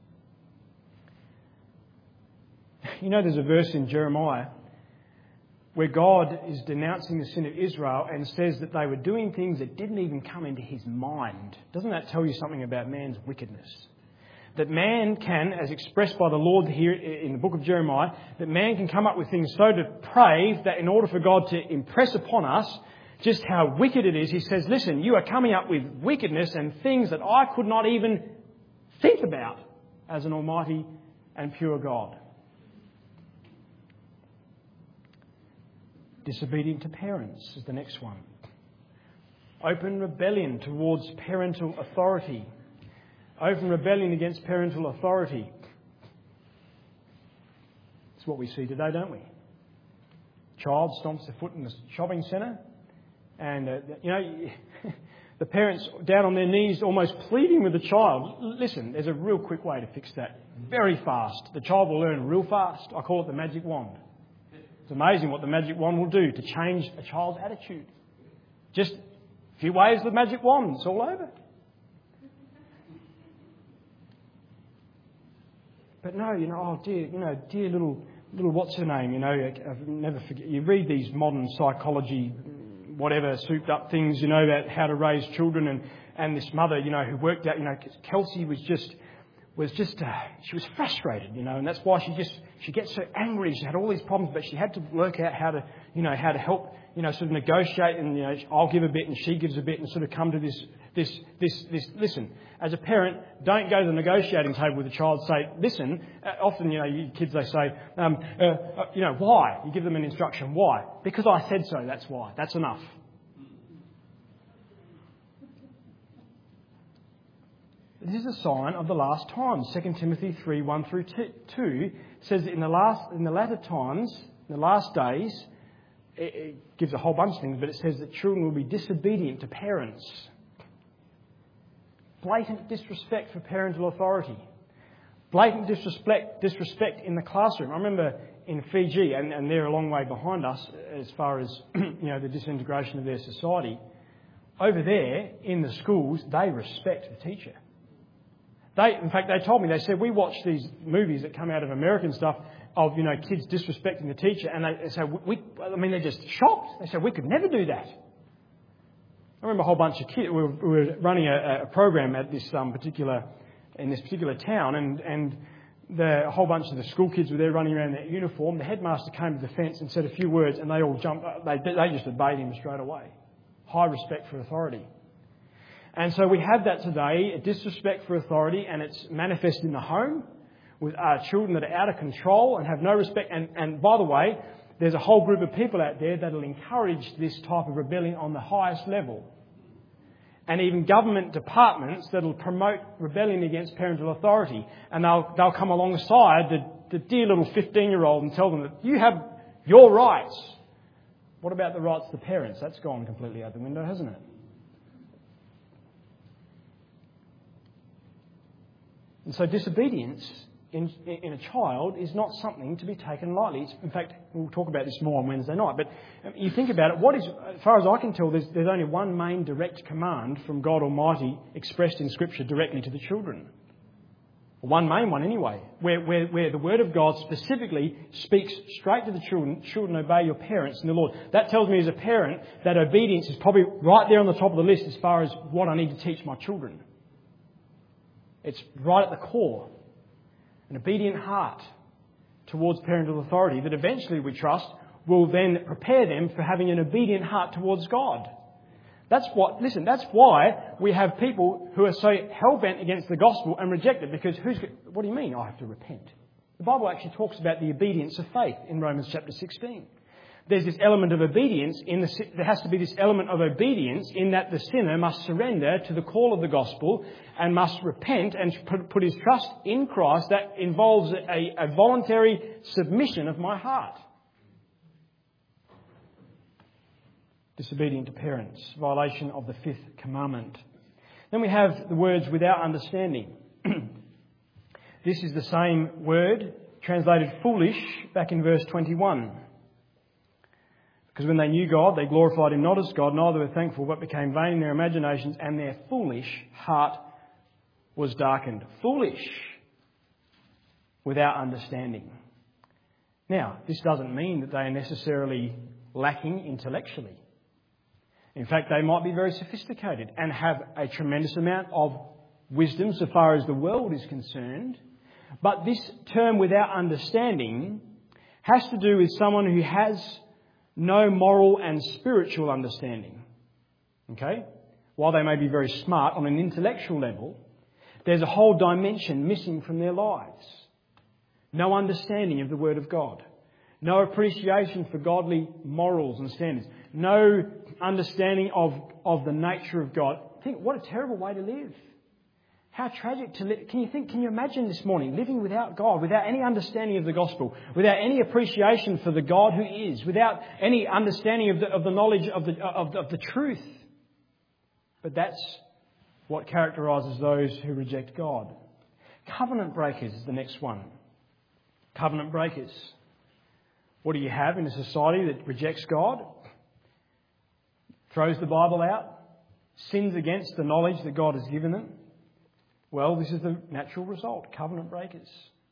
You know, there's a verse in Jeremiah where God is denouncing the sin of Israel and says that they were doing things that didn't even come into his mind. Doesn't that tell you something about man's wickedness? that man can, as expressed by the Lord here in the book of Jeremiah, that man can come up with things so depraved that in order for God to impress upon us just how wicked it is, he says, listen, you are coming up with wickedness and things that I could not even think about as an almighty and pure God. Disobedient to parents is the next one. Open rebellion towards parental authority. Open rebellion against parental authority. It's what we see today, don't we? Child stomps their foot in the shopping centre. And, uh, you know, the parents down on their knees almost pleading with the child. Listen, there's a real quick way to fix that. Very fast. The child will learn real fast. I call it the magic wand. It's amazing what the magic wand will do to change a child's attitude. Just a few waves of the magic wand, it's all over. But no, you know, oh dear, you know, dear little, little what's her name, you know, I've never forget. You read these modern psychology, whatever, souped up things, you know, about how to raise children, and, and this mother, you know, who worked out, you know, Kelsey was just, was just, uh, she was frustrated, you know, and that's why she just, she gets so angry. She had all these problems, but she had to work out how to, you know, how to help, you know, sort of negotiate, and, you know, I'll give a bit and she gives a bit, and sort of come to this, this, this, this, listen, as a parent, don't go to the negotiating table with a child and say, listen, uh, often, you know, you kids, they say, um, uh, uh, you know, why? You give them an instruction. Why? Because I said so, that's why. That's enough. This is a sign of the last times. Second Timothy three, one through two says that in the last, in the latter times, in the last days, it, it gives a whole bunch of things, but it says that children will be disobedient to parents. Blatant disrespect for parental authority. Blatant disrespect, disrespect in the classroom. I remember in Fiji, and, and they're a long way behind us as far as, you know, the disintegration of their society. Over there, in the schools, they respect the teacher. They, in fact, they told me, they said, we watch these movies that come out of American stuff of, you know, kids disrespecting the teacher, and they, they say, we, I mean, they're just shocked. They say, we could never do that. I remember a whole bunch of kids, we were, we were running a, a program at this um, particular, in this particular town, and, and the, a whole bunch of the school kids were there running around in their uniform. The headmaster came to the fence and said a few words, and they all jumped, they, they just obeyed him straight away. High respect for authority. And so we have that today, a disrespect for authority, and it's manifested in the home with uh, children that are out of control and have no respect. And, and by the way, there's a whole group of people out there that will encourage this type of rebellion on the highest level. And even government departments that will promote rebellion against parental authority. And they'll, they'll come alongside the, the dear little fifteen-year-old and tell them that you have your rights. What about the rights of the parents? That's gone completely out the window, hasn't it? And so disobedience in, in a child is not something to be taken lightly. It's, in fact, we'll talk about this more on Wednesday night. But you think about it, what is, as far as I can tell, there's, there's only one main direct command from God Almighty expressed in Scripture directly to the children. One main one anyway, where, where, where the Word of God specifically speaks straight to the children. Children, obey your parents in the Lord. That tells me as a parent that obedience is probably right there on the top of the list as far as what I need to teach my children. It's right at the core. An obedient heart towards parental authority that eventually, we trust, will then prepare them for having an obedient heart towards God. That's what, listen, that's why we have people who are so hell-bent against the gospel and reject it, because who's, what do you mean I have to repent? The Bible actually talks about the obedience of faith in Romans chapter sixteen. There's this element of obedience in the, there has to be this element of obedience in that the sinner must surrender to the call of the gospel and must repent and put, put his trust in Christ. That involves a, a voluntary submission of my heart. Disobedient to parents, violation of the fifth commandment. Then we have the words without understanding. This is the same word translated foolish back in verse twenty-one. Because when they knew God, they glorified Him not as God, neither were thankful, but became vain in their imaginations, and their foolish heart was darkened. Foolish without understanding. Now, this doesn't mean that they are necessarily lacking intellectually. In fact, they might be very sophisticated and have a tremendous amount of wisdom so far as the world is concerned. But this term without understanding has to do with someone who has no moral and spiritual understanding. Okay? While they may be very smart on an intellectual level, there's a whole dimension missing from their lives. No understanding of the Word of God. No appreciation for godly morals and standards. No understanding of, of the nature of God. Think, what a terrible way to live. How tragic to live. Can you think, can you imagine this morning living without God, without any understanding of the gospel, without any appreciation for the God who is, without any understanding of the, of the knowledge of the, of, the, of the truth? But that's what characterises those who reject God. Covenant breakers is the next one. Covenant breakers. What do you have in a society that rejects God? Throws the Bible out? Sins against the knowledge that God has given them? Well, this is the natural result. Covenant breakers.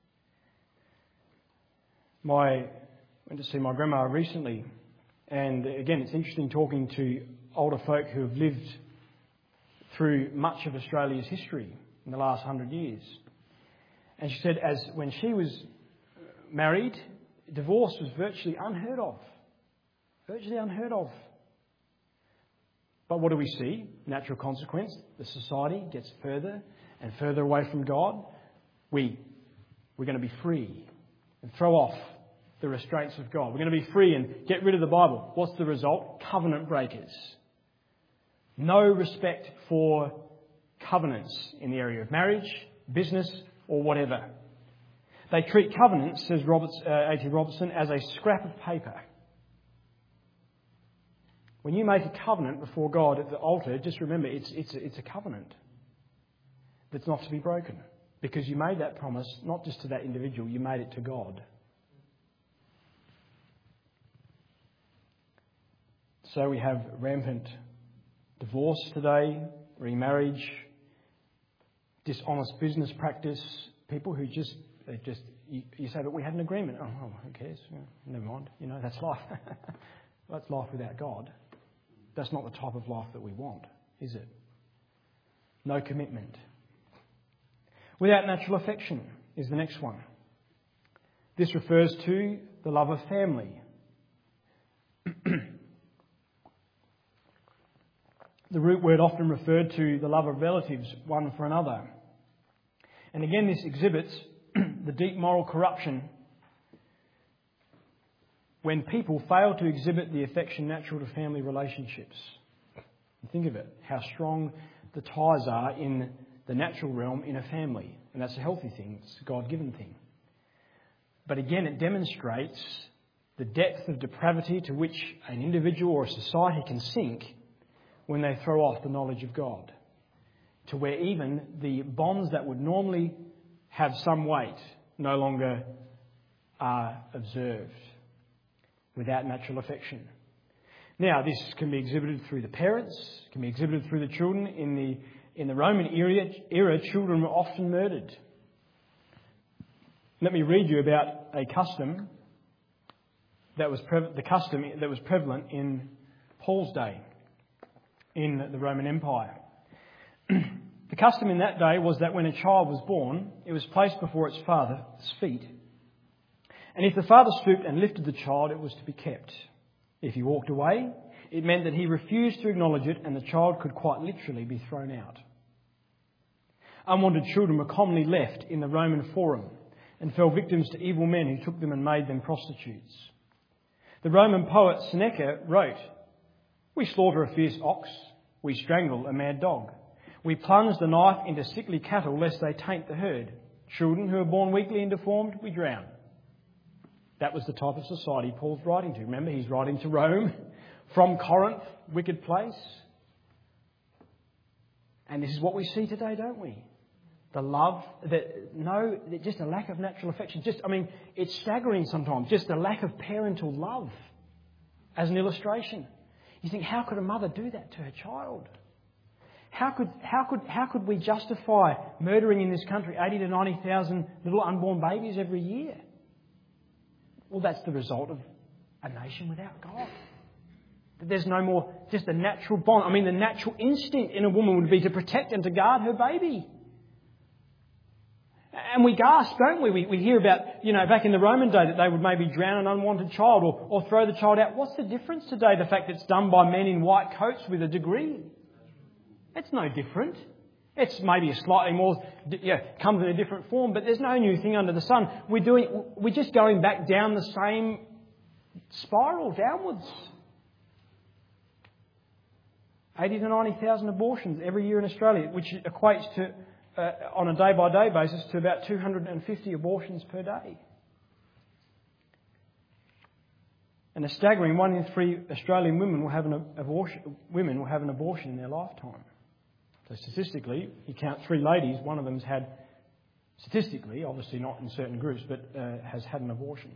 My, I went to see my grandma recently. And again, it's interesting talking to older folk who have lived through much of Australia's history in the last hundred years. And she said as when she was married, divorce was virtually unheard of. Virtually unheard of. But what do we see? Natural consequence. The society gets further and further away from God. We, we're going to be free and throw off the restraints of God. We're going to be free and get rid of the Bible. What's the result? Covenant breakers. No respect for covenants in the area of marriage, business, or whatever. They treat covenants, says Roberts, uh, A T Robertson, as a scrap of paper. When you make a covenant before God at the altar, just remember it's, it's, it's a covenant that's not to be broken. Because you made that promise not just to that individual, you made it to God. So we have rampant divorce today, remarriage, dishonest business practice, people who just, they just you, you say, but we had an agreement. Oh, oh who cares? Yeah, never mind. You know, that's life. That's life without God. That's not the type of life that we want, is it? No commitment. Without natural affection is the next one. This refers to the love of family. The root word often referred to the love of relatives, one for another. And again, this exhibits the deep moral corruption when people fail to exhibit the affection natural to family relationships. Think of it, how strong the ties are in the natural realm in a family. And that's a healthy thing, it's a God-given thing. But again, it demonstrates the depth of depravity to which an individual or a society can sink when they throw off the knowledge of God, to where even the bonds that would normally have some weight no longer are observed without natural affection. Now, this can be exhibited through the parents, can be exhibited through the children. In the in the Roman era, era children were often murdered. Let me read you about a custom that was pre- the custom that was prevalent in Paul's day in the Roman Empire. The custom in that day was that when a child was born, it was placed before its father's feet. And if the father stooped and lifted the child, it was to be kept. If he walked away, it meant that he refused to acknowledge it, and the child could quite literally be thrown out. Unwanted children were commonly left in the Roman forum and fell victims to evil men who took them and made them prostitutes. The Roman poet Seneca wrote, "We slaughter a fierce ox, we strangle a mad dog. We plunge the knife into sickly cattle lest they taint the herd. Children who are born weakly and deformed, we drown." That was the type of society Paul's writing to. Remember, he's writing to Rome from Corinth, wicked place. And this is what we see today, don't we? The love, the, no, just a lack of natural affection. Just, I mean, it's staggering sometimes. Just a lack of parental love as an illustration. You think, how could a mother do that to her child? How could, how could, how could we justify murdering in this country eighty to ninety thousand little unborn babies every year? Well, that's the result of a nation without God. There's no more just a natural bond. I mean, the natural instinct in a woman would be to protect and to guard her baby. And we gasp, don't we? we? We hear about, you know, back in the Roman day that they would maybe drown an unwanted child or, or throw the child out. What's the difference today? The fact that it's done by men in white coats with a degree? It's no different. It's maybe a slightly more, yeah, comes in a different form, but there's no new thing under the sun. We're doing, we're just going back down the same spiral downwards. eighty to ninety thousand abortions every year in Australia, which equates to, uh, on a day-by-day basis, to about two hundred fifty abortions per day. And a staggering one in three Australian women will have an abortion. Women will have an abortion in their lifetime. So statistically, you count three ladies, one of them's had, statistically, obviously not in certain groups, but uh, has had an abortion.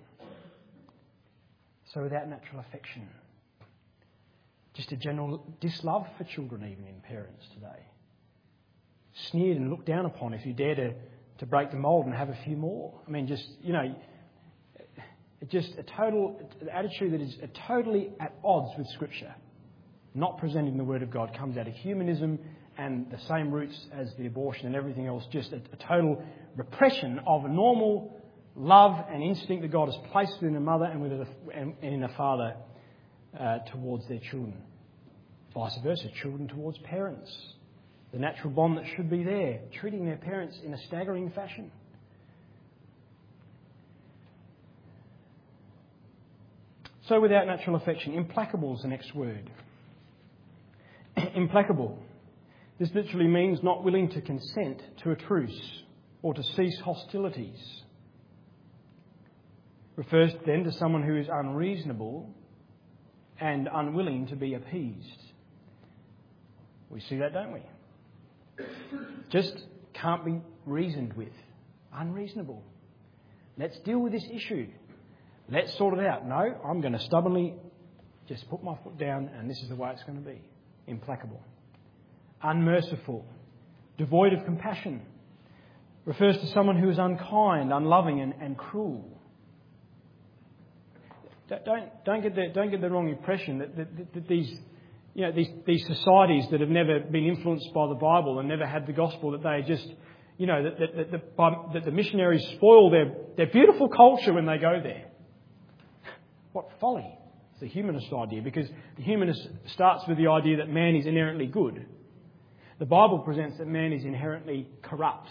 So without natural affection. Just a general dislove for children, even in parents today. Sneered and looked down upon if you dare to, to break the mould and have a few more. I mean, just, you know, just a total an attitude that is totally at odds with Scripture. Not presenting the Word of God, comes out of humanism and the same roots as the abortion and everything else. Just a, a total repression of a normal love and instinct that God has placed within a mother and, within a, and in a father uh, towards their children. Vice versa, children towards parents. The natural bond that should be there, treating their parents in a staggering fashion. So without natural affection, implacable is the next word. Implacable. This literally means not willing to consent to a truce or to cease hostilities. Refers then to someone who is unreasonable and unwilling to be appeased. We see that, don't we? Just can't be reasoned with. Unreasonable. Let's deal with this issue. Let's sort it out. No, I'm going to stubbornly just put my foot down and this is the way it's going to be. Implacable. Unmerciful. Devoid of compassion. Refers to someone who is unkind, unloving and, and cruel. Don't, don't, get the, don't get the wrong impression that, that, that these, you know, these, these societies that have never been influenced by the Bible and never had the gospel, that they just, you know, that, that, that, the, that the missionaries spoil their, their beautiful culture when they go there. What folly. It's a humanist idea, because the humanist starts with the idea that man is inherently good. The Bible presents that man is inherently corrupt,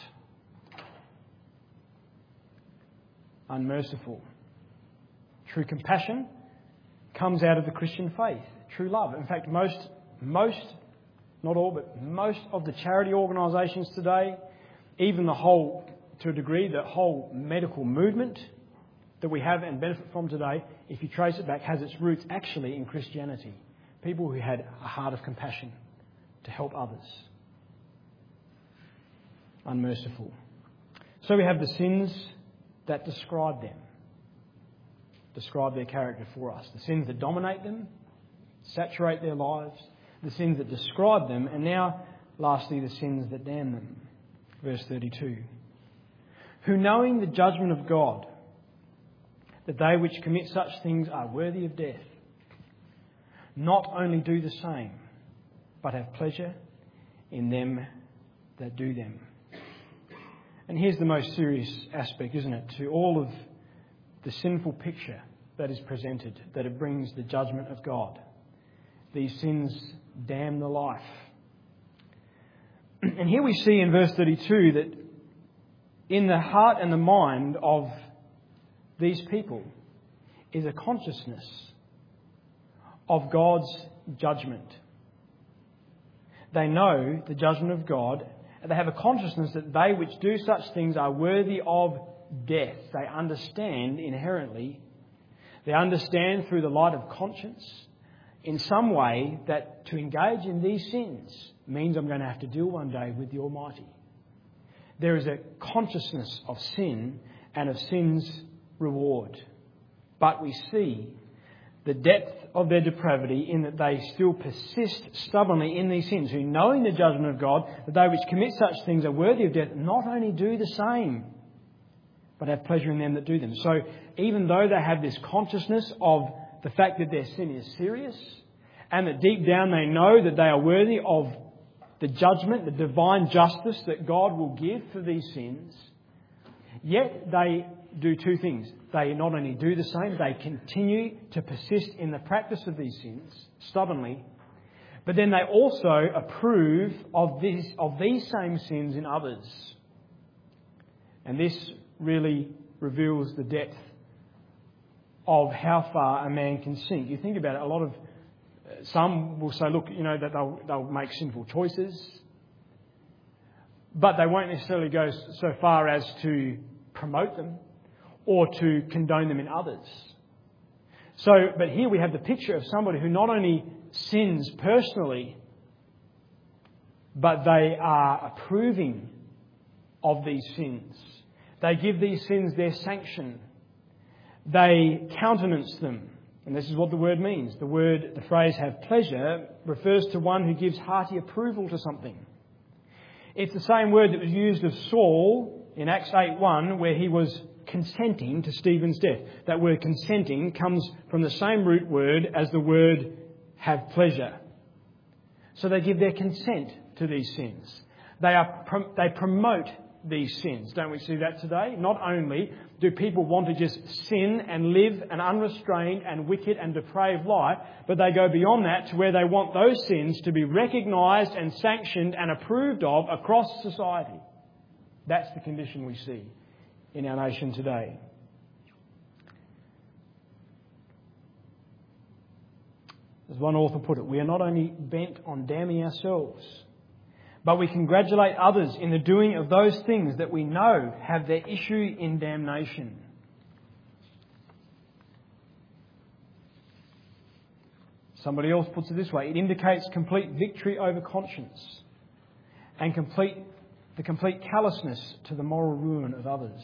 unmerciful. True compassion comes out of the Christian faith. True love. In fact, most, most, not all, but most of the charity organisations today, even the whole, to a degree, the whole medical movement that we have and benefit from today, if you trace it back, has its roots actually in Christianity. People who had a heart of compassion to help others. Unmerciful. So we have the sins that describe them. Describe their character for us. The sins that dominate them, saturate their lives. The sins that describe them. And now, lastly, the sins that damn them. Verse thirty-two. Who, knowing the judgment of God, that they which commit such things are worthy of death, not only do the same, but have pleasure in them that do them. And here's the most serious aspect, isn't it, to all of the sinful picture that is presented, that it brings the judgment of God. These sins damn the life. And here we see in verse thirty-two that in the heart and the mind of these people is a consciousness of God's judgment. They know the judgment of God, and they have a consciousness that they which do such things are worthy of death. They understand inherently, they understand through the light of conscience in some way that to engage in these sins means I'm going to have to deal one day with the Almighty. There is a consciousness of sin and of sin's reward. But we see the depth of their depravity in that they still persist stubbornly in these sins, who, knowing the judgment of God, that they which commit such things are worthy of death, not only do the same, but have pleasure in them that do them. So even though they have this consciousness of the fact that their sin is serious, and that deep down they know that they are worthy of the judgment, the divine justice that God will give for these sins, Yet they do two things. They not only do the same, they continue to persist in the practice of these sins stubbornly, but then they also approve of this, of these same sins in others. And this really reveals the depth of how far a man can sink. You think about it, a lot of, some will say, look, you know, that they'll, they'll make sinful choices, but they won't necessarily go so far as to promote them or to condone them in others. So, but here we have the picture of somebody who not only sins personally, but they are approving of these sins. They give these sins their sanction. They countenance them. And this is what the word means. The word, the phrase have pleasure refers to one who gives hearty approval to something. It's the same word that was used of Saul in Acts eight one, where he was consenting to Stephen's death. That word consenting comes from the same root word as the word have pleasure. So they give their consent to these sins. They are they promote these sins. Don't we see that today? Not only do people want to just sin and live an unrestrained and wicked and depraved life, but they go beyond that to where they want those sins to be recognised and sanctioned and approved of across society. That's the condition we see in our nation today. As one author put it, we are not only bent on damning ourselves, but we congratulate others in the doing of those things that we know have their issue in damnation. Somebody else puts it this way: it indicates complete victory over conscience and complete the complete callousness to the moral ruin of others.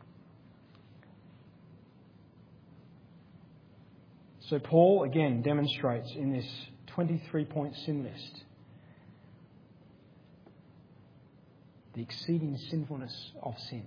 So Paul again demonstrates in this twenty-three point sin list the exceeding sinfulness of sin.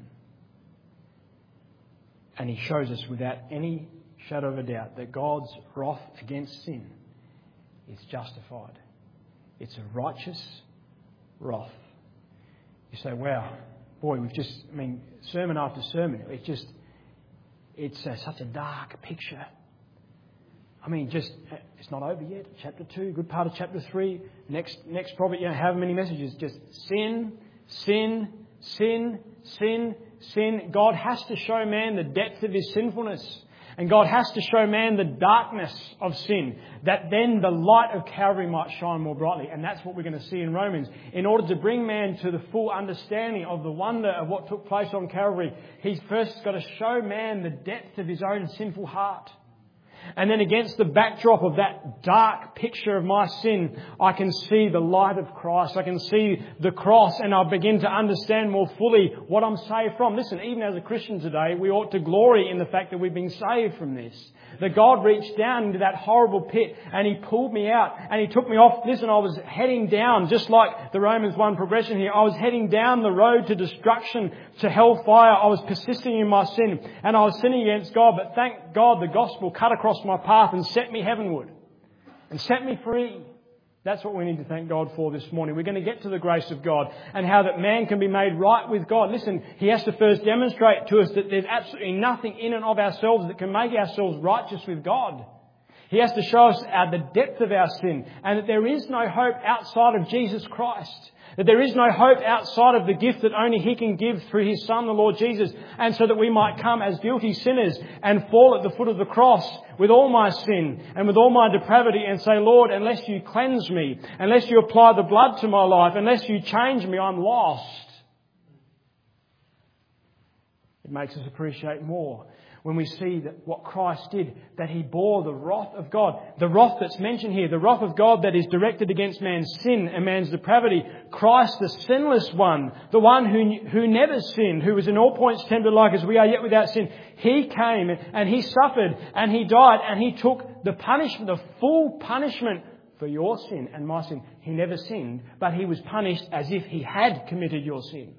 And he shows us without any shadow of a doubt that God's wrath against sin is justified. It's a righteous wrath. You say, wow, boy, we've just, I mean, sermon after sermon, it just, it's uh, such a dark picture. I mean, just, it's not over yet. Chapter two, good part of chapter three. Next, next probably, you know, however many messages, just sin, sin, sin, sin, sin. God has to show man the depth of his sinfulness. And God has to show man the darkness of sin, that then the light of Calvary might shine more brightly. And that's what we're going to see in Romans. In order to bring man to the full understanding of the wonder of what took place on Calvary, he's first got to show man the depth of his own sinful heart. And then against the backdrop of that dark picture of my sin, I can see the light of Christ. I can see the cross, and I'll begin to understand more fully what I'm saved from. Listen, even as a Christian today, we ought to glory in the fact that we've been saved from this. That God reached down into that horrible pit and He pulled me out and He took me off. Listen, I was heading down, just like the Romans one progression here. I was heading down the road to destruction, to hellfire. I was persisting in my sin and I was sinning against God. But thank God the gospel cut across my path and set me heavenward and set me free. That's what we need to thank God for this morning. We're going to get to the grace of God and how that man can be made right with God. Listen, He has to first demonstrate to us that there's absolutely nothing in and of ourselves that can make ourselves righteous with God. He has to show us uh, the depth of our sin and that there is no hope outside of Jesus Christ. That there is no hope outside of the gift that only He can give through His Son, the Lord Jesus. And so that we might come as guilty sinners and fall at the foot of the cross with all my sin and with all my depravity and say, Lord, unless you cleanse me, unless you apply the blood to my life, unless you change me, I'm lost. It makes us appreciate more when we see that what Christ did, that He bore the wrath of God. The wrath that's mentioned here, the wrath of God that is directed against man's sin and man's depravity. Christ, the sinless one, the one who, who never sinned, who was in all points tempted like as we are, yet without sin. He came and He suffered and He died and He took the punishment, the full punishment for your sin and my sin. He never sinned, but He was punished as if He had committed your sin.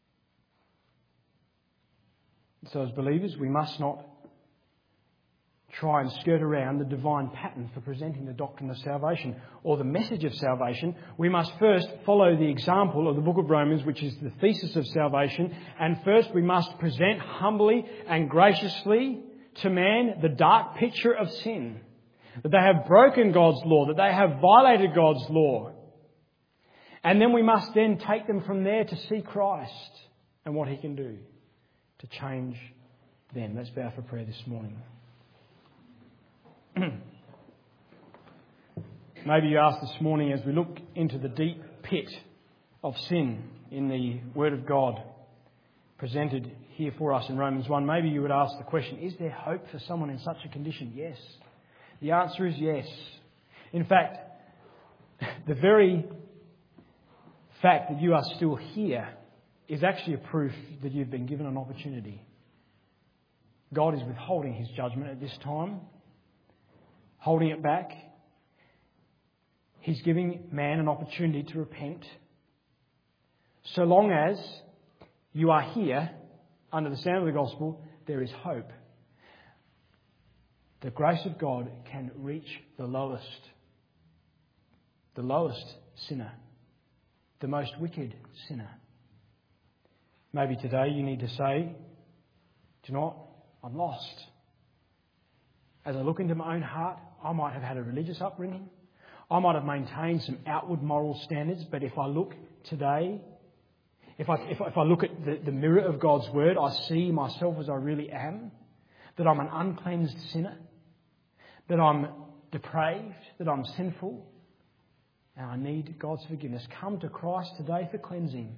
So as believers, we must not try and skirt around the divine pattern for presenting the doctrine of salvation or the message of salvation. We must first follow the example of the book of Romans, which is the thesis of salvation. And first we must present humbly and graciously to man the dark picture of sin. That they have broken God's law, that they have violated God's law. And then we must then take them from there to see Christ and what He can do to change them. Let's bow for prayer this morning. Maybe you ask this morning, as we look into the deep pit of sin in the Word of God presented here for us in Romans one, maybe you would ask the question, is there hope for someone in such a condition? Yes. The answer is yes. In fact, the very fact that you are still here is actually a proof that you've been given an opportunity. God is withholding His judgment at this time, holding it back. He's giving man an opportunity to repent. So long as you are here under the sound of the gospel, there is hope. The grace of God can reach the lowest, the lowest sinner, the most wicked sinner. Maybe today you need to say, do you know what? I'm lost. As I look into my own heart, I might have had a religious upbringing. I might have maintained some outward moral standards, but if I look today, if I, if, if I look at the, the mirror of God's Word, I see myself as I really am, that I'm an uncleansed sinner, that I'm depraved, that I'm sinful, and I need God's forgiveness. Come to Christ today for cleansing.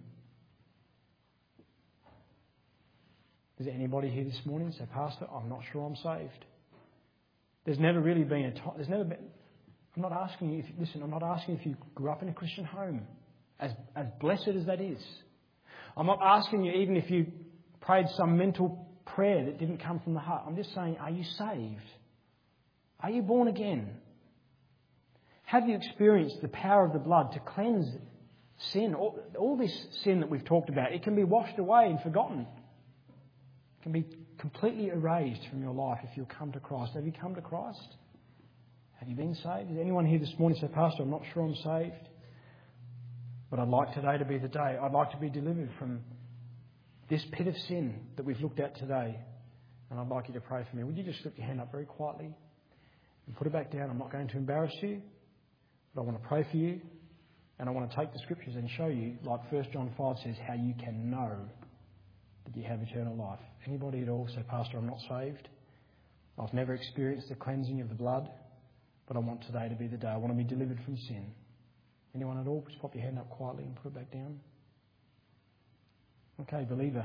Is there anybody here this morning say, Pastor, I'm not sure I'm saved? There's never really been a time, there's never been, I'm not asking you, if, listen, I'm not asking if you grew up in a Christian home, as, as blessed as that is. I'm not asking you even if you prayed some mental prayer that didn't come from the heart. I'm just saying, are you saved? Are you born again? Have you experienced the power of the blood to cleanse sin? All, all this sin that we've talked about, it can be washed away and forgotten. It can be completely erased from your life if you'll come to Christ. Have you come to Christ? Have you been saved? Is anyone here this morning say, Pastor, I'm not sure I'm saved, but I'd like today to be the day. I'd like to be delivered from this pit of sin that we've looked at today. And I'd like you to pray for me. Would you just slip your hand up very quietly and put it back down? I'm not going to embarrass you, but I want to pray for you. And I want to take the scriptures and show you, like First John five says, how you can know that you have eternal life. Anybody at all say, Pastor, I'm not saved. I've never experienced the cleansing of the blood, but I want today to be the day. I want to be delivered from sin. Anyone at all? Just pop your hand up quietly and put it back down. Okay, believer.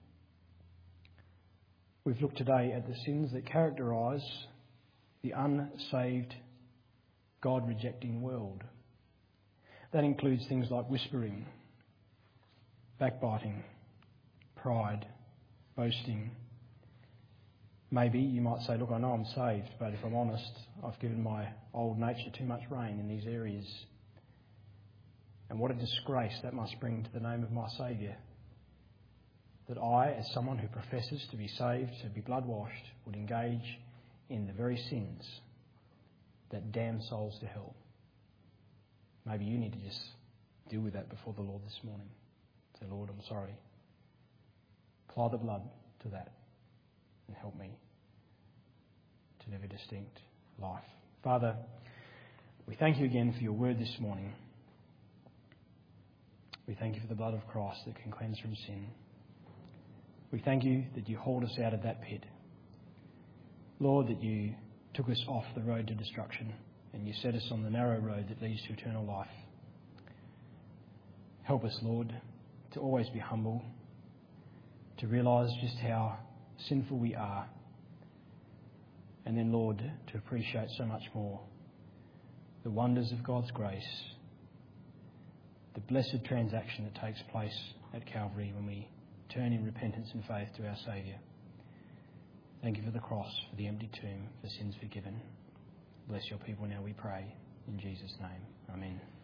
We've looked today at the sins that characterise the unsaved, God-rejecting world. That includes things like whispering, backbiting, pride, boasting. Maybe you might say, look, I know I'm saved, but if I'm honest, I've given my old nature too much rein in these areas. And what a disgrace that must bring to the name of my Saviour. That I, as someone who professes to be saved, to be blood-washed, would engage in the very sins that damn souls to hell. Maybe you need to just deal with that before the Lord this morning. Say, Lord, I'm sorry. Apply the blood to that and help me to live a distinct life. Father, we thank you again for your word this morning. We thank you for the blood of Christ that can cleanse from sin. We thank you that you hauled us out of that pit. Lord, that you took us off the road to destruction and you set us on the narrow road that leads to eternal life. Help us, Lord, to always be humble, to realise just how sinful we are, and then, Lord, to appreciate so much more the wonders of God's grace, the blessed transaction that takes place at Calvary when we turn in repentance and faith to our Saviour. Thank you for the cross, for the empty tomb, for sins forgiven. Bless your people now, we pray. In Jesus' name, amen.